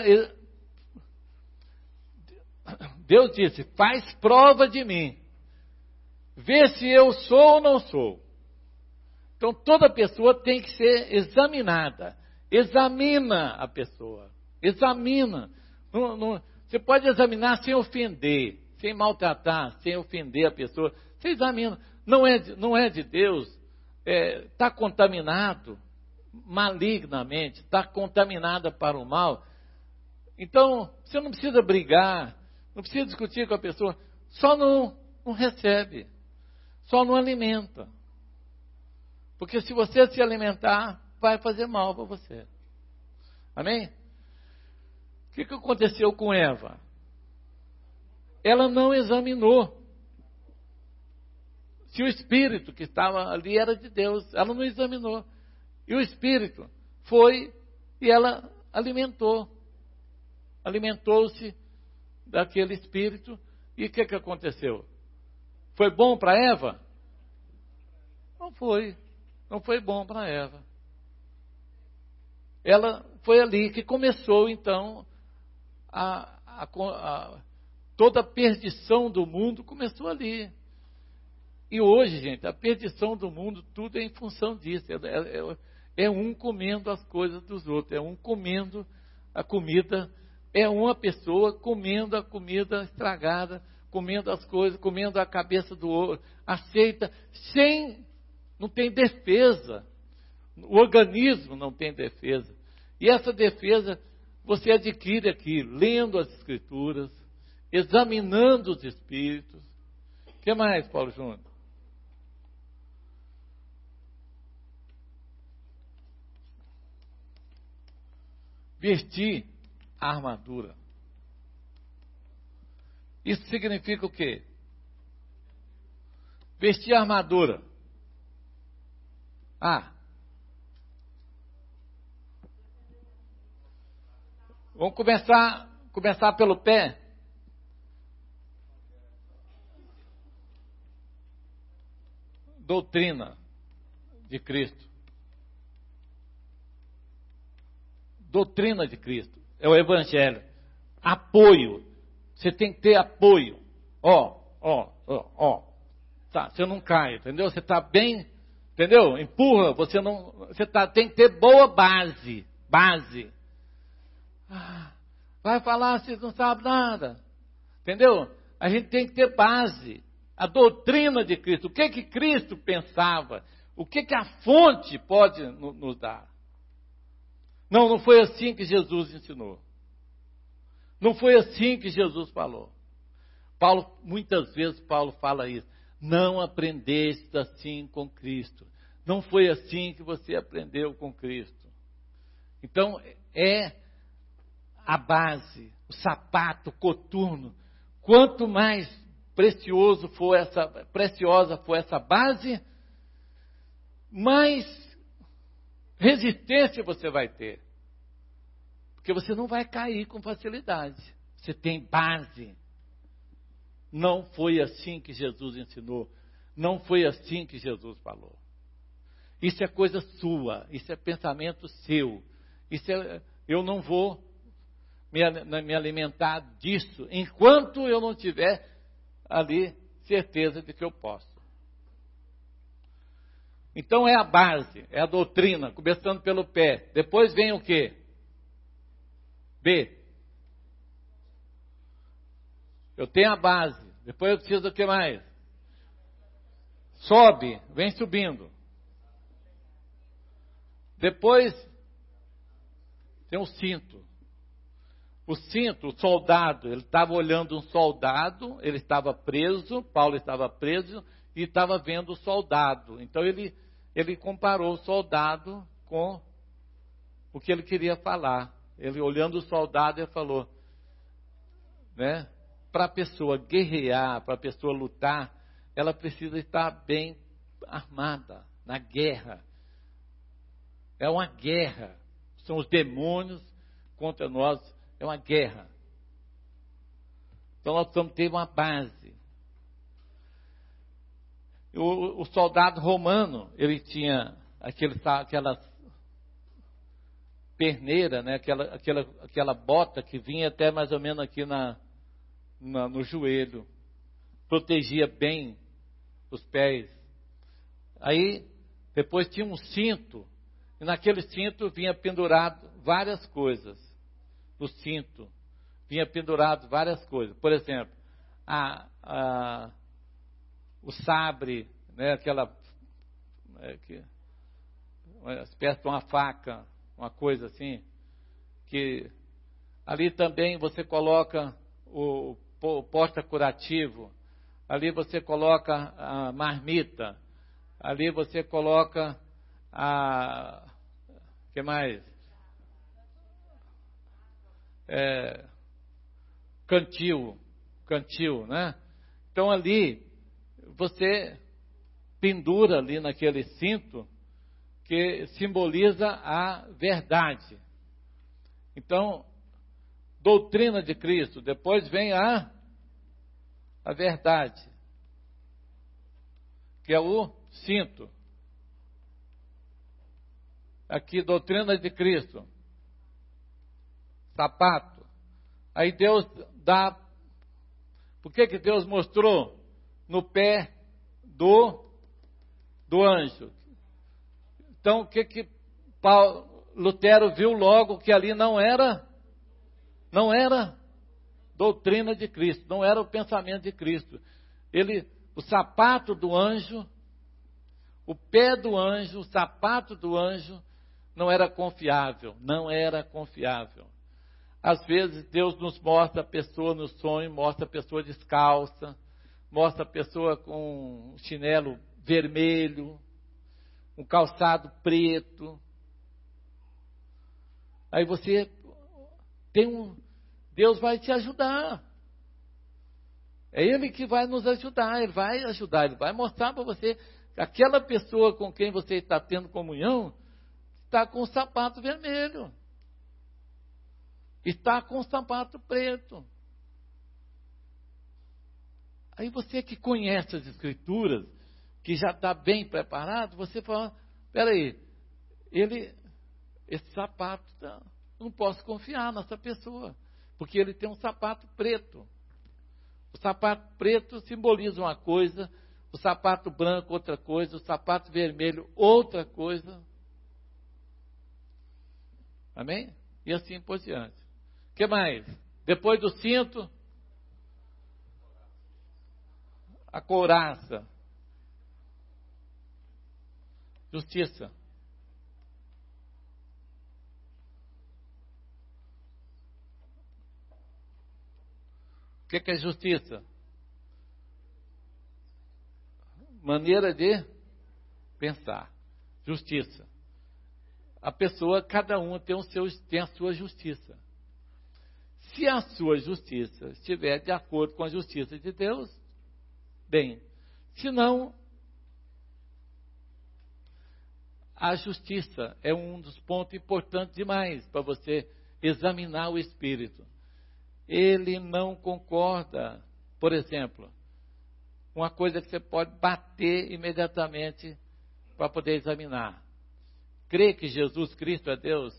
Deus disse, faz prova de mim. Vê se eu sou ou não sou. Então toda pessoa tem que ser examinada. Examina a pessoa. Examina. Não, não, você pode examinar sem ofender, sem maltratar, sem ofender a pessoa. Você examina. Não é, não é de Deus. Está é, contaminado malignamente. Está contaminada para o mal. Então, você não precisa brigar. Não precisa discutir com a pessoa. Só não, não recebe. Só não alimenta. Porque se você se alimentar, vai fazer mal para você. Amém? O que, que aconteceu com Eva? Ela não examinou se o espírito que estava ali era de Deus. Ela não examinou. E o espírito foi e ela alimentou. Alimentou-se daquele espírito. E o que, que aconteceu? Foi bom para Eva? Não foi. Não foi bom para Eva. Ela foi ali que começou, então, a, a, a, toda a perdição do mundo começou ali. E hoje, gente, a perdição do mundo, tudo é em função disso. É, é, é um comendo as coisas dos outros, é um comendo a comida, é uma pessoa comendo a comida estragada, comendo as coisas, comendo a cabeça do outro, aceita, sem, não tem defesa. O organismo não tem defesa. E essa defesa você adquire aqui, lendo as Escrituras, examinando os Espíritos. O que mais, Paulo Júnior? vestir a armadura. Isso significa o quê? Vestir a armadura. Ah, vamos começar, começar pelo pé. Doutrina de Cristo. Doutrina de Cristo. É o Evangelho. Apoio. Você tem que ter apoio. Ó, ó, ó, ó. Tá, você não cai, entendeu? Você está bem, entendeu? Empurra, você não. Você tá, tem que ter boa base. Base. Ah, vai falar, você não sabe nada. Entendeu? A gente tem que ter base. A doutrina de Cristo. O que que Cristo pensava? O que que a fonte pode nos dar? Não, não foi assim que Jesus ensinou. Não foi assim que Jesus falou. Paulo, muitas vezes Paulo fala isso. Não aprendeste assim com Cristo. Não foi assim que você aprendeu com Cristo. Então, é a base, o sapato, o coturno. Quanto mais precioso for essa, preciosa for essa base, mais resistência você vai ter. Porque você não vai cair com facilidade. Você tem base. Não foi assim que Jesus ensinou. Não foi assim que Jesus falou. Isso é coisa sua. Isso é pensamento seu. Isso é, eu não vou me, me alimentar disso enquanto eu não tiver ali certeza de que eu posso. Então é a base, é a doutrina, começando pelo pé. Depois vem o quê? B. Eu tenho a base. Depois eu preciso do que mais? Sobe, vem subindo. Depois tem o cinto. O cinto, o soldado, ele estava olhando um soldado, ele estava preso, Paulo estava preso e estava vendo o soldado. Então ele, ele comparou o soldado com o que ele queria falar. Ele olhando o soldado, ele falou, né? Para a pessoa guerrear, para a pessoa lutar, ela precisa estar bem armada na guerra. É uma guerra. São os demônios contra nós. É uma guerra. Então nós precisamos ter uma base. O, o soldado romano, ele tinha aquele, aquela perneira, né? aquela, aquela, aquela bota que vinha até mais ou menos aqui na, na, no joelho. Protegia bem os pés. Aí, depois tinha um cinto. E naquele cinto vinha pendurado várias coisas. No cinto vinha pendurado várias coisas. Por exemplo, a, a, o sabre, né, aquela é, que, uma espécie de uma faca, uma coisa assim, que ali também você coloca o, o porta curativo, ali você coloca a marmita, ali você coloca a, que mais? É, cantil, cantil, né? Então ali você pendura ali naquele cinto que simboliza a verdade. Então, doutrina de Cristo, depois vem a a verdade, que é o cinto. Aqui, doutrina de Cristo. Sapato. Aí Deus dá. Por que que Deus mostrou no pé do, do anjo? Então, o que que Paulo, Lutero viu logo que ali não era, não era doutrina de Cristo, não era o pensamento de Cristo. Ele, o sapato do anjo, o pé do anjo, o sapato do anjo, não era confiável, não era confiável. Às vezes Deus nos mostra a pessoa no sonho, mostra a pessoa descalça, mostra a pessoa com um chinelo vermelho, um calçado preto. Aí você tem um, Deus vai te ajudar. É Ele que vai nos ajudar, Ele vai ajudar, Ele vai mostrar para você que aquela pessoa com quem você está tendo comunhão está com o sapato vermelho, está com o sapato preto. Aí você que conhece as Escrituras, que já está bem preparado, você fala, espera aí, ele, esse sapato, tá, não posso confiar nessa pessoa, porque ele tem um sapato preto. O sapato preto simboliza uma coisa, o sapato branco outra coisa, o sapato vermelho outra coisa. Amém? E assim por diante. O que mais? Depois do cinto, a couraça. Justiça. O que é justiça? Maneira de pensar. Justiça. A pessoa, cada um tem, o seu, tem a sua justiça. Se a sua justiça estiver de acordo com a justiça de Deus, bem. Se não, a justiça é um dos pontos importantes demais para você examinar o espírito. Ele não concorda, por exemplo, uma coisa que você pode bater imediatamente para poder examinar. Crê que Jesus Cristo é Deus?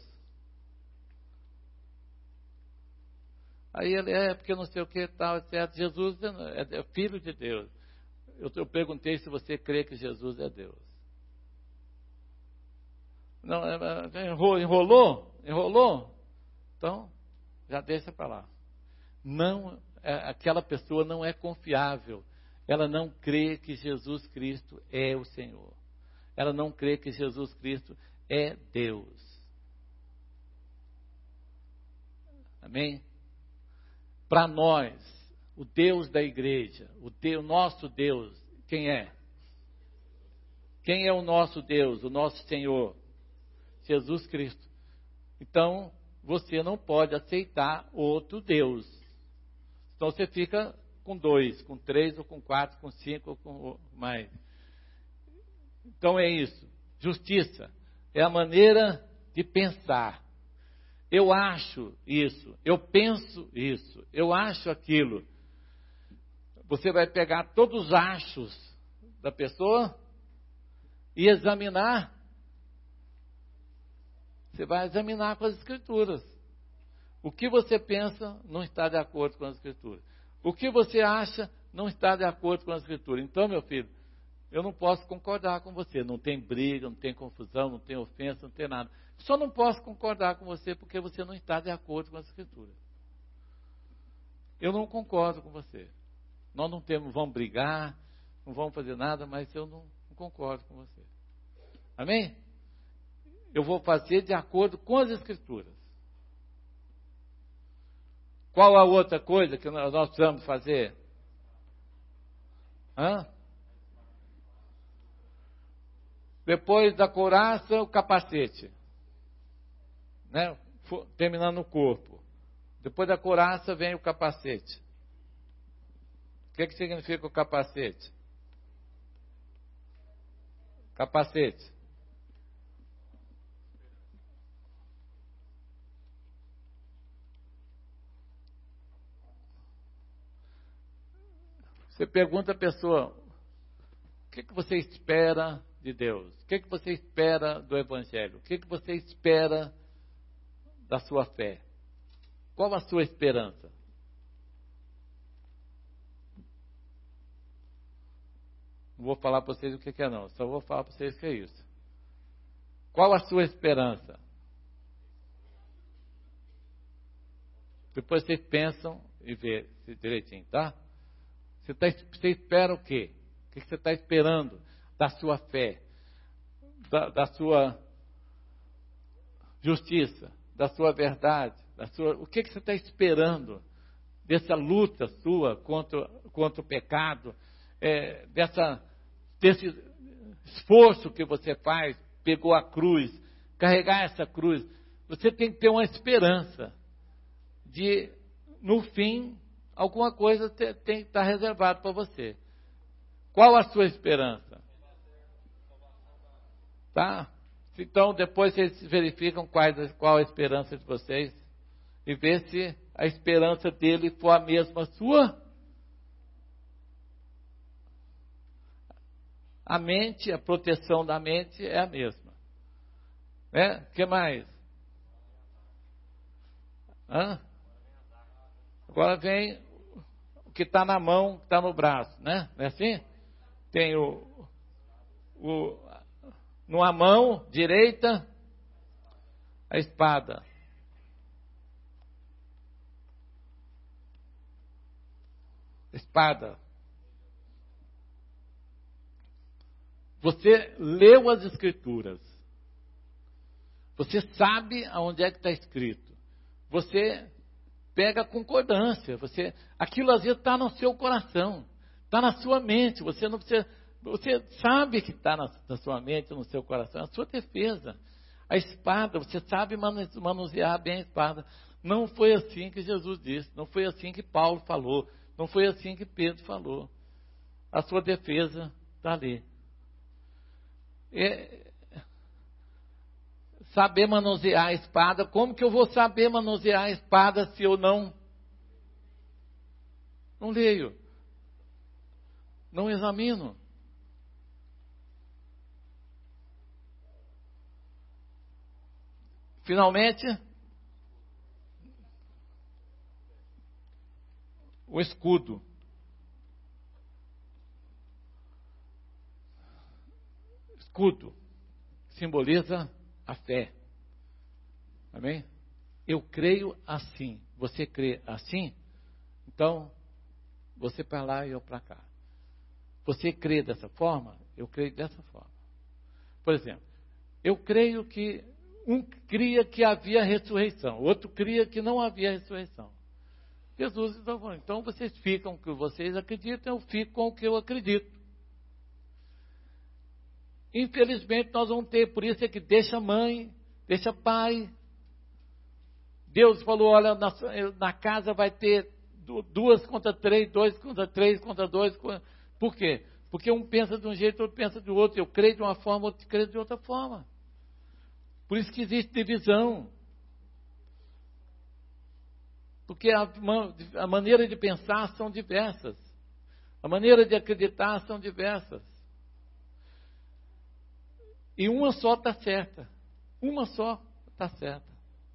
Aí ele é porque não sei o que tal, etcétera. Jesus é, é filho de Deus. Eu, eu perguntei se você crê que Jesus é Deus. Não, enrolou? Enrolou? Então, já deixa para lá. Não, aquela pessoa não é confiável. Ela não crê que Jesus Cristo é o Senhor. Ela não crê que Jesus Cristo é Deus. Amém? Para nós, o Deus da igreja, o Deus, nosso Deus, quem é? Quem é o nosso Deus, o nosso Senhor? Jesus Cristo. Então, você não pode aceitar outro Deus. Então você fica com dois, com três, ou com quatro, com cinco, ou com mais. Então é isso. Justiça é a maneira de pensar. Eu acho isso, eu penso isso, eu acho aquilo. Você vai pegar todos os achos da pessoa e examinar. Você vai examinar com as Escrituras. O que você pensa não está de acordo com as Escrituras. O que você acha não está de acordo com as Escrituras. Então, meu filho, eu não posso concordar com você. Não tem briga, não tem confusão, não tem ofensa, não tem nada. Só não posso concordar com você porque você não está de acordo com as Escrituras. Eu não concordo com você. Nós não temos, vamos brigar, não vamos fazer nada, mas eu não, não concordo com você. Amém? Eu vou fazer de acordo com as Escrituras. Qual a outra coisa que nós precisamos fazer? Hã? Depois da couraça, o capacete. Né? Terminando o corpo. Depois da couraça vem o capacete. O que, que significa o capacete? Capacete. Você pergunta à pessoa, o que, que você espera de Deus? O que, que você espera do Evangelho? O que, que você espera da sua fé? Qual a sua esperança? Não vou falar para vocês o que, que é não, só vou falar para vocês o que é isso. Qual a sua esperança? Depois vocês pensam e vê direitinho, tá? Você, tá, você espera o quê? O que você está esperando da sua fé, da, da sua justiça, da sua verdade? Da sua, o que, que você está esperando dessa luta sua contra, contra o pecado, é, dessa, desse esforço que você faz, pegou a cruz, carregar essa cruz? Você tem que ter uma esperança. de, no fim, alguma coisa te, tem que estar reservado para você. Qual a sua esperança? Tá? Então, depois vocês verificam quais, qual a esperança de vocês e ver se a esperança dele for a mesma sua. A mente, a proteção da mente é a mesma. Né? O que mais? Hã? Agora vem o que está na mão, o que está no braço, né? Não é assim? Tem o, o numa mão direita a espada. Espada. Você leu as Escrituras. Você sabe aonde é que está escrito. Você pega a concordância. Você, aquilo às vezes está no seu coração. Está na sua mente. Você não precisa. Você sabe que está na, na sua mente, no seu coração. É a sua defesa. A espada, você sabe manusear bem a espada. Não foi assim que Jesus disse. Não foi assim que Paulo falou. Não foi assim que Pedro falou. A sua defesa está ali. É, saber manusear a espada. Como que eu vou saber manusear a espada se eu não não leio, não examino? Finalmente, o escudo. Escudo simboliza a fé. Amém? Eu creio assim. Você crê assim? Então, você para lá e eu para cá. Você crê dessa forma? Eu creio dessa forma. Por exemplo, eu creio que um cria que havia ressurreição, outro cria que não havia ressurreição. Jesus então falou, então vocês ficam com o que vocês acreditam, eu fico com o que eu acredito. Infelizmente nós vamos ter, por isso é que deixa mãe, deixa pai. Deus falou, olha, na, na casa vai ter duas contra três, dois contra três, contra dois. Por quê? Porque um pensa de um jeito, outro pensa de outro. Eu creio de uma forma, outro creio de outra forma. Por isso que existe divisão. Porque a, a maneira de pensar são diversas. A maneira de acreditar são diversas. E uma só está certa. Uma só está certa.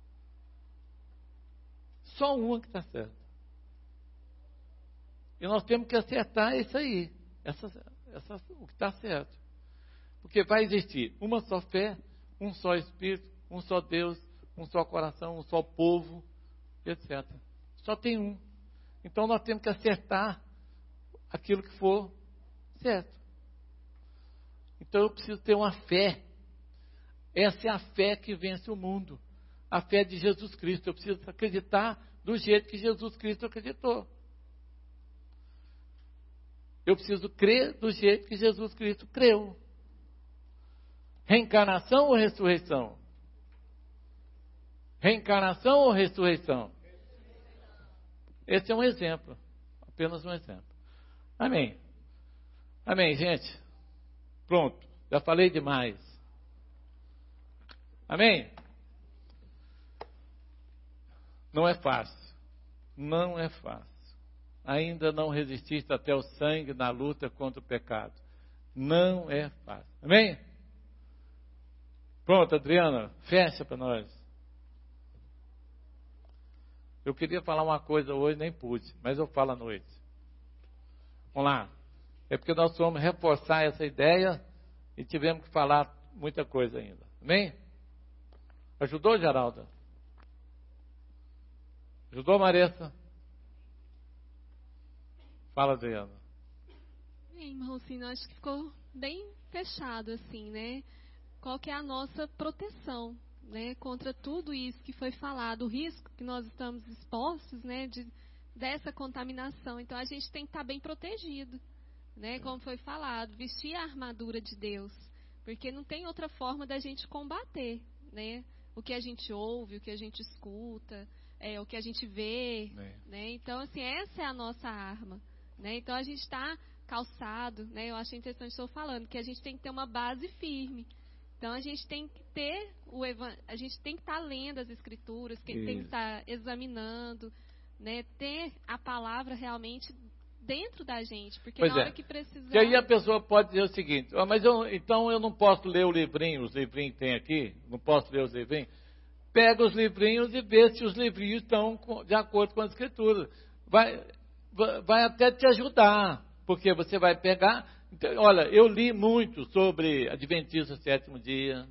Só uma que está certa. E nós temos que acertar isso aí. Essa, essa, o que está certo. Porque vai existir uma só fé, um só Espírito, um só Deus, um só coração, um só povo, etcétera. Só tem um. Então nós temos que acertar aquilo que for certo. Então eu preciso ter uma fé. Essa é a fé que vence o mundo. A fé de Jesus Cristo. Eu preciso acreditar do jeito que Jesus Cristo acreditou. Eu preciso crer do jeito que Jesus Cristo creu. Reencarnação ou ressurreição? Reencarnação ou ressurreição? Esse é um exemplo. Apenas um exemplo. Amém. Amém, gente. Pronto. Já falei demais. Amém? Não é fácil. Não é fácil. Ainda não resististe até o sangue na luta contra o pecado. Não é fácil. Amém? Pronto, Adriana, fecha para nós. Eu queria falar uma coisa hoje, nem pude, mas eu falo à noite. Vamos lá. É porque nós vamos reforçar essa ideia e tivemos que falar muita coisa ainda. Amém? Ajudou, Geralda? Ajudou, Maressa? Fala, Adriana. Bem, irmãozinho, acho que ficou bem fechado assim, né? Qual que é a nossa proteção, né? Contra tudo isso que foi falado, o risco que nós estamos expostos, né? De, dessa contaminação. Então, a gente tem que estar bem protegido, né? Como foi falado, vestir a armadura de Deus. Porque não tem outra forma da gente combater, né? O que a gente ouve, o que a gente escuta, é, o que a gente vê, É. né? Então, assim, essa é a nossa arma, né? Então, a gente está calçado, né? Eu achei interessante o senhor falando que a gente tem que ter uma base firme. Então, a gente tem que ter o evan... a gente tem que estar lendo as escrituras, que tem que estar examinando, né? Ter a palavra realmente dentro da gente, porque Pois na hora é. que precisar... Que aí a pessoa pode dizer o seguinte, ah, mas eu, então eu não posso ler o livrinho, os livrinhos que tem aqui, não posso ler os livrinhos. Pega os livrinhos e vê se os livrinhos estão com, de acordo com as escrituras. Vai, vai, vai até te ajudar, porque você vai pegar... Então, olha, eu li muito sobre Adventista Sétimo Dia,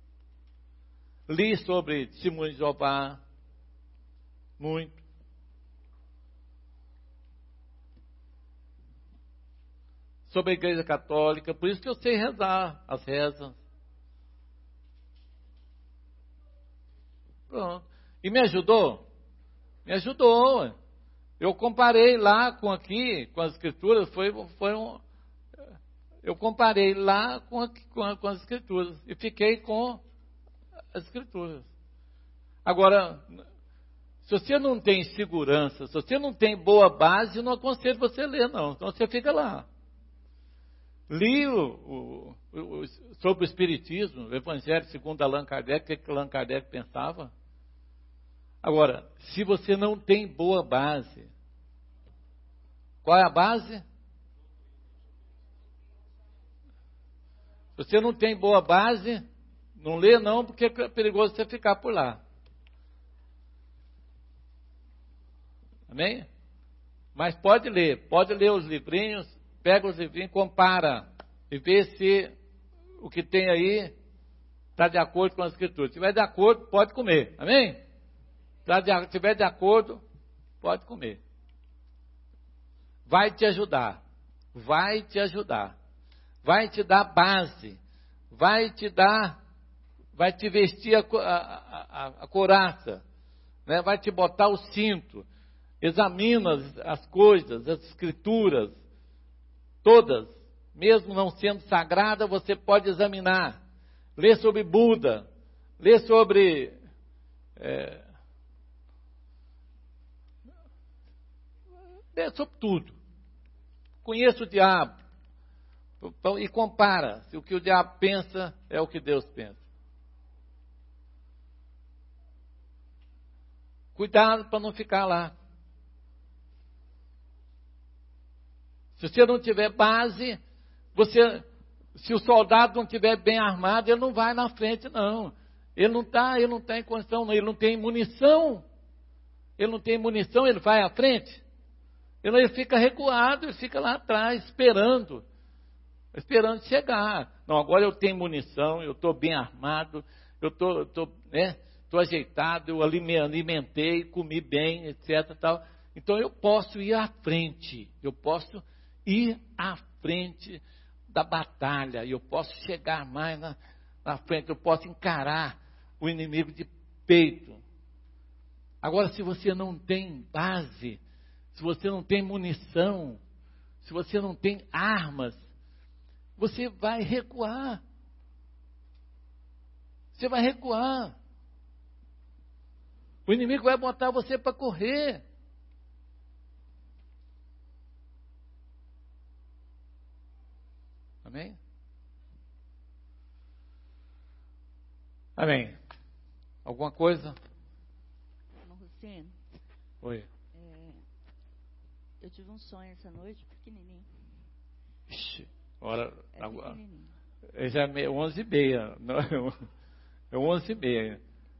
li sobre Testemunho de Jeová, muito. Sobre a Igreja Católica, por isso que eu sei rezar as rezas. Pronto. E me ajudou? Me ajudou. Eu comparei lá com aqui, com as escrituras, foi, foi um... Eu comparei lá com, a, com, a, com as escrituras e fiquei com as escrituras. Agora, se você não tem segurança, se você não tem boa base, eu não aconselho você ler, não. Então você fica lá. Li o, o, o, sobre o Espiritismo, o Evangelho segundo Allan Kardec, o que, que Allan Kardec pensava. Agora, se você não tem boa base, qual é a base? Se você não tem boa base, não lê não, porque é perigoso você ficar por lá. Amém? Mas pode ler, pode ler os livrinhos, pega os livrinhos, compara e vê se o que tem aí está de acordo com as escrituras. Se estiver de acordo, pode comer. Amém? Se estiver de acordo, pode comer. Vai te ajudar. Vai te ajudar. Vai te dar base. Vai te dar, vai te vestir a, a, a, a couraça. Né? Vai te botar o cinto. Examina as, as coisas, as escrituras. Todas, mesmo não sendo sagrada, você pode examinar. Lê sobre Buda, lê sobre... É, lê sobre tudo. Conheça o diabo. E compara, se o que o diabo pensa é o que Deus pensa. Cuidado para não ficar lá. Se você não tiver base, você, se o soldado não estiver bem armado, ele não vai na frente, não. Ele não está, ele não está em condição, não. Ele não tem munição. Ele não tem munição, ele vai à frente. Ele, ele fica recuado, ele fica lá atrás, esperando. Esperando chegar. Não, agora eu tenho munição, eu estou bem armado, eu estou, estou, né, estou ajeitado, eu alimentei, comi bem, etc. Tal. Então eu posso ir à frente. Eu posso ir à frente da batalha, eu posso chegar mais na, na frente, eu posso encarar o inimigo de peito. Agora, se você não tem base, se você não tem munição, se você não tem armas, você vai recuar. Você vai recuar. O inimigo vai botar você para correr. Amém? Amém. Alguma coisa? Irmão Luciano. Oi. É, eu tive um sonho essa noite, pequenininho. Ixi, hora, É agora, pequenininho. é já é onze e meia. Não, é onze e meia.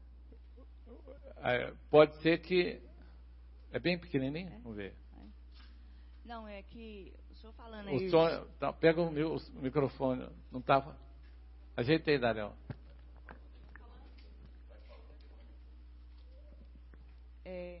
É, pode ser que... É bem pequenininho? É. Vamos ver. Não, é que o senhor falando O aí... som, tá, pega o, meu, o microfone. Não estava... Ajeitei, Daniel. É,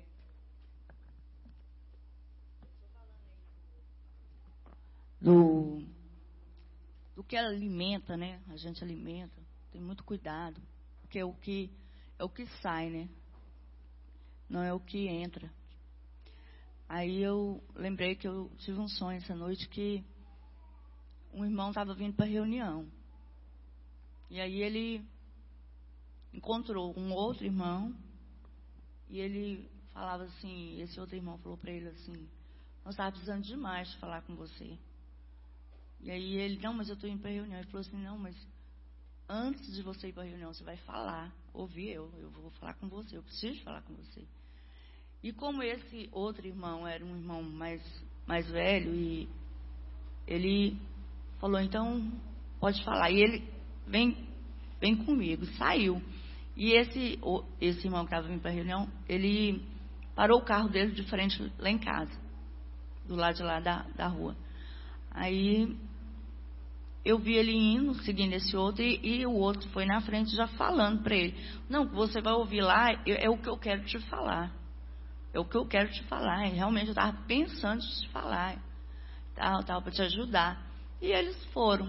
do, do que ela alimenta, né? A gente alimenta, tem muito cuidado, porque é o que é o que sai, né? Não é o que entra. Aí eu lembrei que eu tive um sonho essa noite que um irmão estava vindo para a reunião. E aí ele encontrou um outro irmão e ele falava assim, esse outro irmão falou para ele assim, nós estávamos precisando demais de falar com você. E aí ele, não, mas eu estou indo para a reunião. Ele falou assim, não, mas antes de você ir para a reunião, você vai falar, ouvir eu, eu vou falar com você, eu preciso falar com você. E como esse outro irmão era um irmão mais, mais velho, e ele falou, então, pode falar. E ele, vem, vem comigo, saiu. E esse, esse irmão que estava vindo para a reunião, ele parou o carro dele de frente lá em casa, do lado de lá da, da rua. Aí eu vi ele indo, seguindo esse outro, e, e o outro foi na frente já falando para ele, não, você vai ouvir lá, é, é o que eu quero te falar. É o que eu quero te falar. E realmente eu estava pensando em te falar. Estava para te ajudar. E eles foram.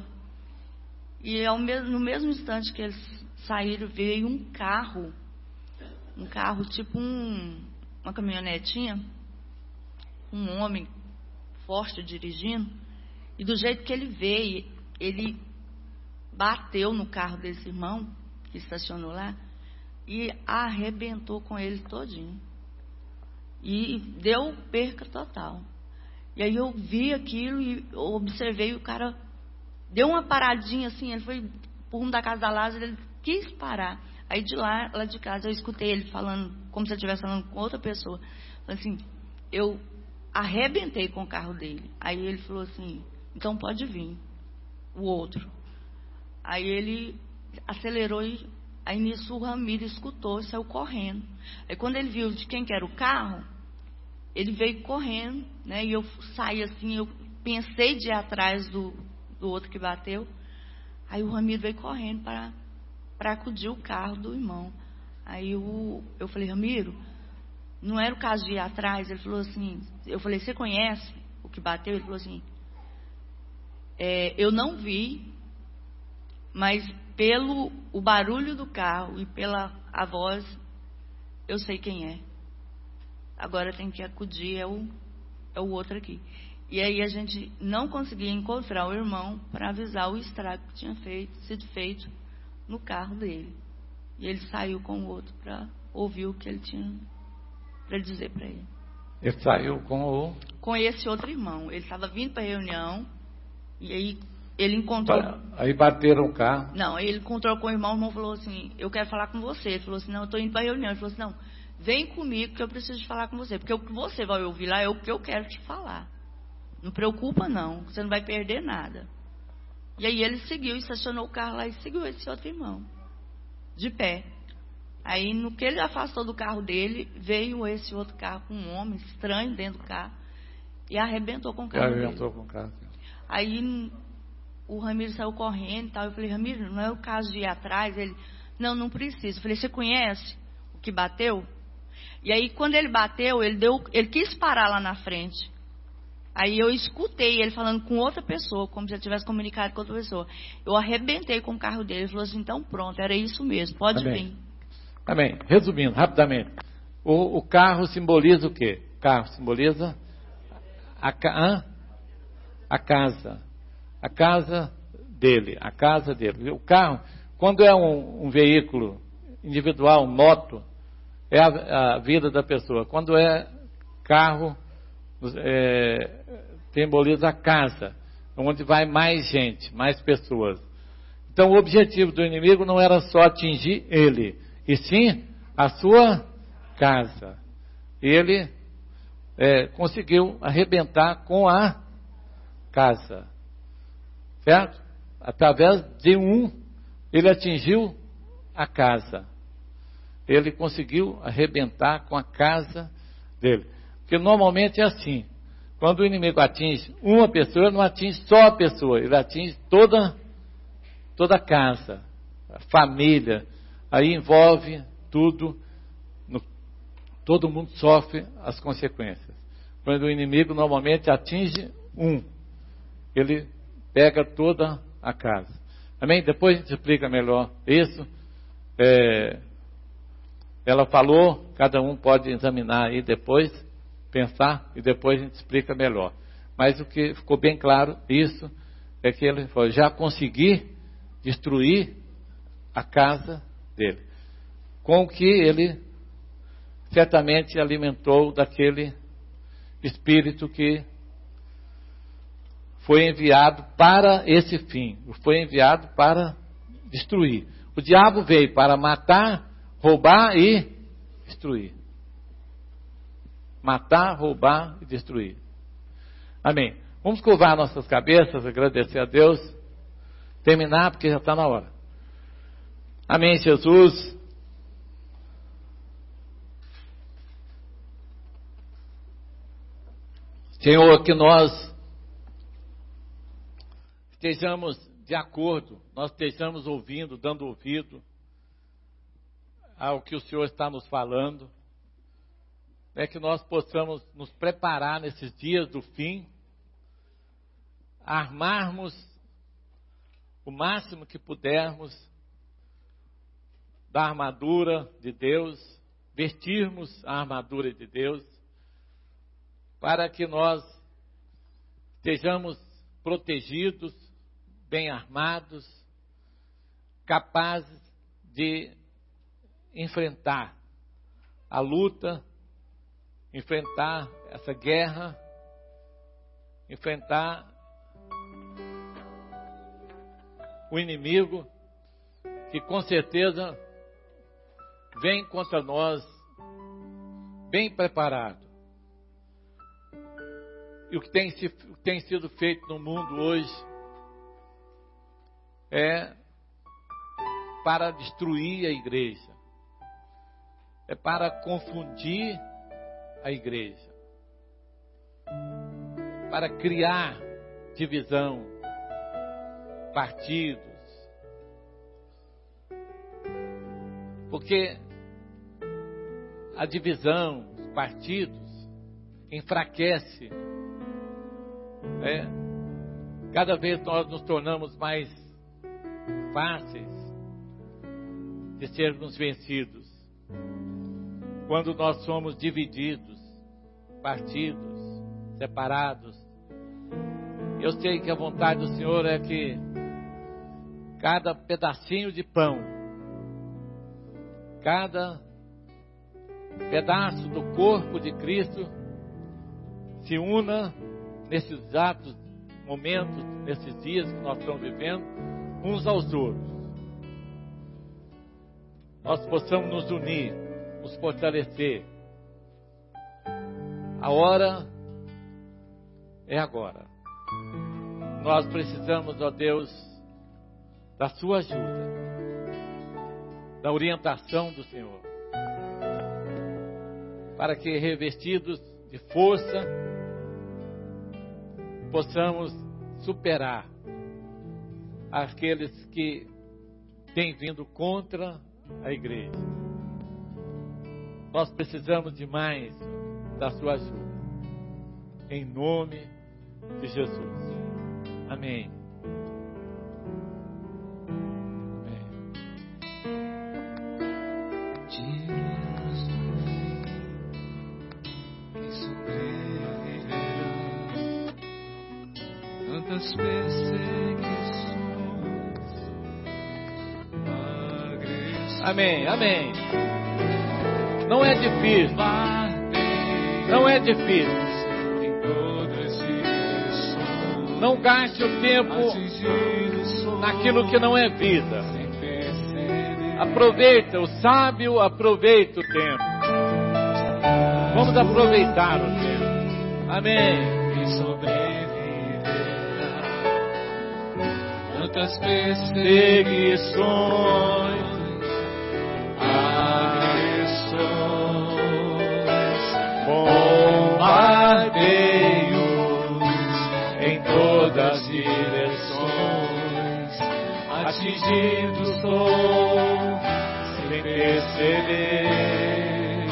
E ao mesmo, no mesmo instante que eles saíram, veio um carro. Um carro tipo um, uma caminhonetinha. Um homem forte dirigindo. E do jeito que ele veio, ele bateu no carro desse irmão, que estacionou lá, e arrebentou com ele todinho. E deu perca total. E aí eu vi aquilo e observei, o cara deu uma paradinha assim, ele foi por rumo da casa da Lázaro, ele quis parar. Aí de lá, lá de casa, eu escutei ele falando, como se ele estivesse falando com outra pessoa. Falando assim, eu arrebentei com o carro dele. Aí ele falou assim, então pode vir, o outro. Aí ele acelerou e aí nisso o Ramiro escutou e saiu correndo. Aí quando ele viu de quem que era o carro, ele veio correndo, né? E eu saí assim, eu pensei de ir atrás do, do outro que bateu. Aí o Ramiro veio correndo para para acudir o carro do irmão. Aí o, eu falei, Ramiro, não era o caso de ir atrás? Ele falou assim, eu falei, você conhece o que bateu? Ele falou assim, é, eu não vi, mas pelo o barulho do carro e pela a voz, eu sei quem é. Agora tem que acudir, é o, é o outro aqui. E aí a gente não conseguia encontrar o irmão para avisar o estrago que tinha feito, sido feito no carro dele. E ele saiu com o outro para ouvir o que ele tinha para dizer para ele. Ele saiu com o... Com esse outro irmão. Ele estava vindo para a reunião e aí ele encontrou... Aí bateram o carro. Não, aí ele encontrou com o irmão, o irmão falou assim, eu quero falar com você. Ele falou assim, não, eu estou indo para a reunião. Ele falou assim, não, vem comigo que eu preciso falar com você. Porque o que você vai ouvir lá é o que eu quero te falar. Não preocupa não, você não vai perder nada. E aí ele seguiu, estacionou o carro lá e seguiu esse outro irmão. De pé. Aí no que ele afastou do carro dele, veio esse outro carro com um homem estranho dentro do carro e arrebentou com o carro dele. Arrebentou com o carro. Aí o Ramiro saiu correndo e tal. Eu falei, Ramiro, não é o caso de ir atrás? Ele, não, não precisa. Eu falei, você conhece o que bateu? E aí quando ele bateu, ele, deu, ele quis parar lá na frente. Aí eu escutei ele falando com outra pessoa, como se ele tivesse comunicado com outra pessoa. Eu arrebentei com o carro dele. Ele falou assim, então pronto, era isso mesmo, pode Amém. vir. Amém. Resumindo, rapidamente. O, o carro simboliza o quê? O carro simboliza a, a, a casa. A casa dele. A casa dele. O carro, quando é um, um veículo individual, moto, é a, a vida da pessoa. Quando é carro... É, simboliza a casa, onde vai mais gente, mais pessoas. Então o objetivo do inimigo não era só atingir ele, e sim a sua casa. Ele é, conseguiu arrebentar com a casa, certo? Através de um, ele atingiu a casa. Ele conseguiu arrebentar com a casa dele. Porque normalmente é assim, quando o inimigo atinge uma pessoa, ele não atinge só a pessoa, ele atinge toda, toda a casa, a família, aí envolve tudo, no, todo mundo sofre as consequências. Quando o inimigo normalmente atinge um, ele pega toda a casa. Amém? Depois a gente explica melhor isso. É, ela falou, cada um pode examinar aí depois, pensar e depois a gente explica melhor. Mas o que ficou bem claro, isso, é que ele falou, já consegui destruir a casa dele. Com o que ele certamente alimentou daquele espírito que foi enviado para esse fim, foi enviado para destruir. O diabo veio para matar, roubar e destruir. Matar, roubar e destruir. Amém. Vamos curvar nossas cabeças, agradecer a Deus, terminar porque já está na hora. Amém, Jesus. Senhor, que nós estejamos de acordo, nós estejamos ouvindo, dando ouvido ao que o Senhor está nos falando, é que nós possamos nos preparar nesses dias do fim, armarmos o máximo que pudermos da armadura de Deus, vestirmos a armadura de Deus, para que nós estejamos protegidos, bem armados, capazes de enfrentar a luta, enfrentar essa guerra, enfrentar o inimigo que com certeza vem contra nós bem preparado. E o que tem, tem sido feito no mundo hoje é para destruir a igreja, é para confundir a igreja, para criar divisão, partidos, porque a divisão, os partidos, enfraquece. É, cada vez nós nos tornamos mais fáceis de sermos vencidos quando nós somos divididos, partidos, separados. Eu sei que a vontade do Senhor é que cada pedacinho de pão, cada pedaço do corpo de Cristo se una nesses exatos momentos, nesses dias que nós estamos vivendo, uns aos outros. Nós possamos nos unir, nos fortalecer. A hora é agora. Nós precisamos, ó Deus, da sua ajuda, da orientação do Senhor, para que, revestidos de força, possamos superar aqueles que têm vindo contra a igreja. Nós precisamos demais da sua ajuda, em nome de Jesus. Amém. Amém, amém. Não é difícil. Não é difícil. Não gaste o tempo naquilo que não é vida. Aproveita, o sábio aproveita o tempo. Vamos aproveitar o tempo. Amém. Quantas perseguições, agressões, bombardeios em todas as direções, atingido estou sem perceber.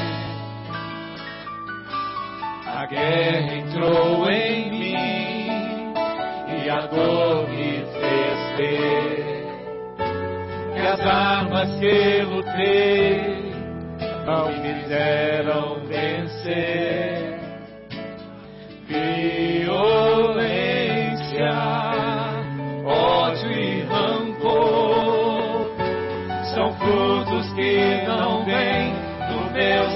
A guerra entrou em mim e a dor me fez ver que as armas que lutei não me fizeram vencer. Violência, ódio e rancor são frutos que não vêm do meu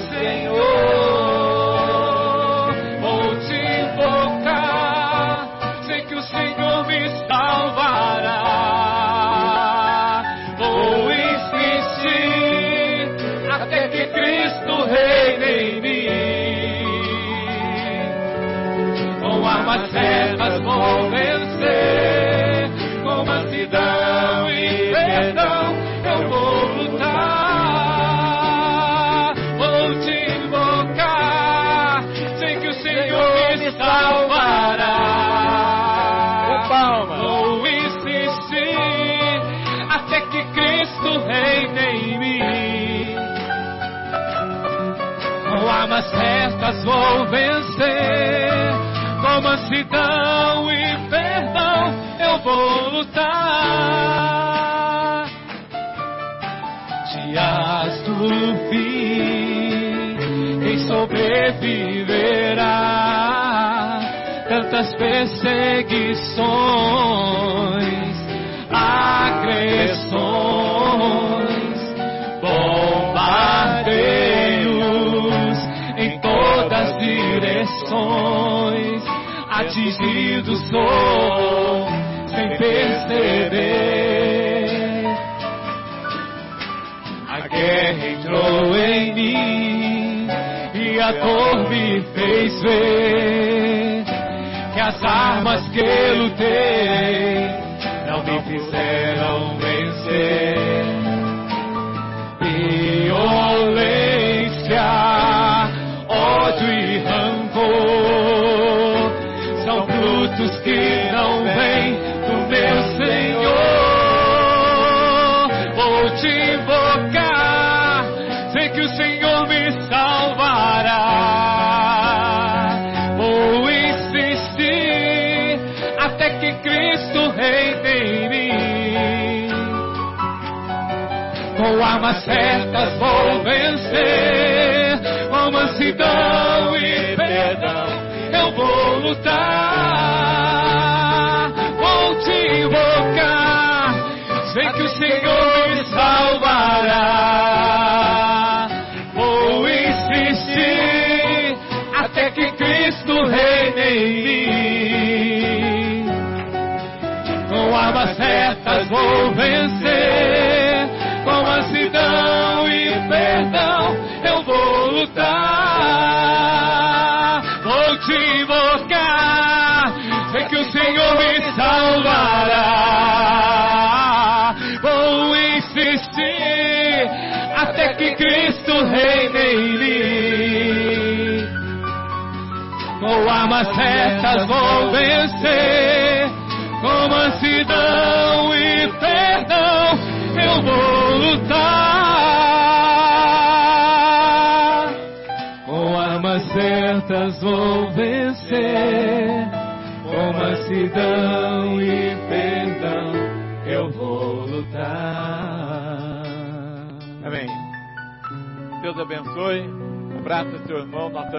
Senhor. Vou te invocar, sei que o Senhor me salvará. Vou insistir até que Cristo reine em mim. Com armas certas vou vencer, com mansidão e perdão eu vou lutar. Vou te invocar, sei que o Senhor me salvará. Vou insistir até que Cristo reine em mim. Com armas certas vou vencer, com mansidão e perdão eu vou lutar. Dias do fim, quem sobreviverá? Tantas perseguições, agressões, bombardeios em todas direções. Atingido sou sem perceber. A guerra entrou em mim e a dor me fez ver que as armas que lutei não me fizeram vencer. Violência, ódio e rancor são frutos que não vêm do meu Senhor. Vou te invocar, sei que o Senhor me salvará. Vou insistir até que Cristo reine em mim. Com armas certas vou vencer, com mansidão e perdão eu vou lutar. Vou te invocar, sei que o Senhor me salvará. Vou insistir até que Cristo reine em mim. Com armas certas vou vencer, com mansidão e perdão eu vou lutar. Vou te invocar, sei que o Senhor me salvará. Vou insistir até que Cristo reine em mim. Com armas certas vou vencer, com mansidão e perdão eu vou lutar. Com armas certas vou vencer, com mansidão e perdão eu vou lutar. Amém. Deus abençoe. Abraça seu irmão. Nossa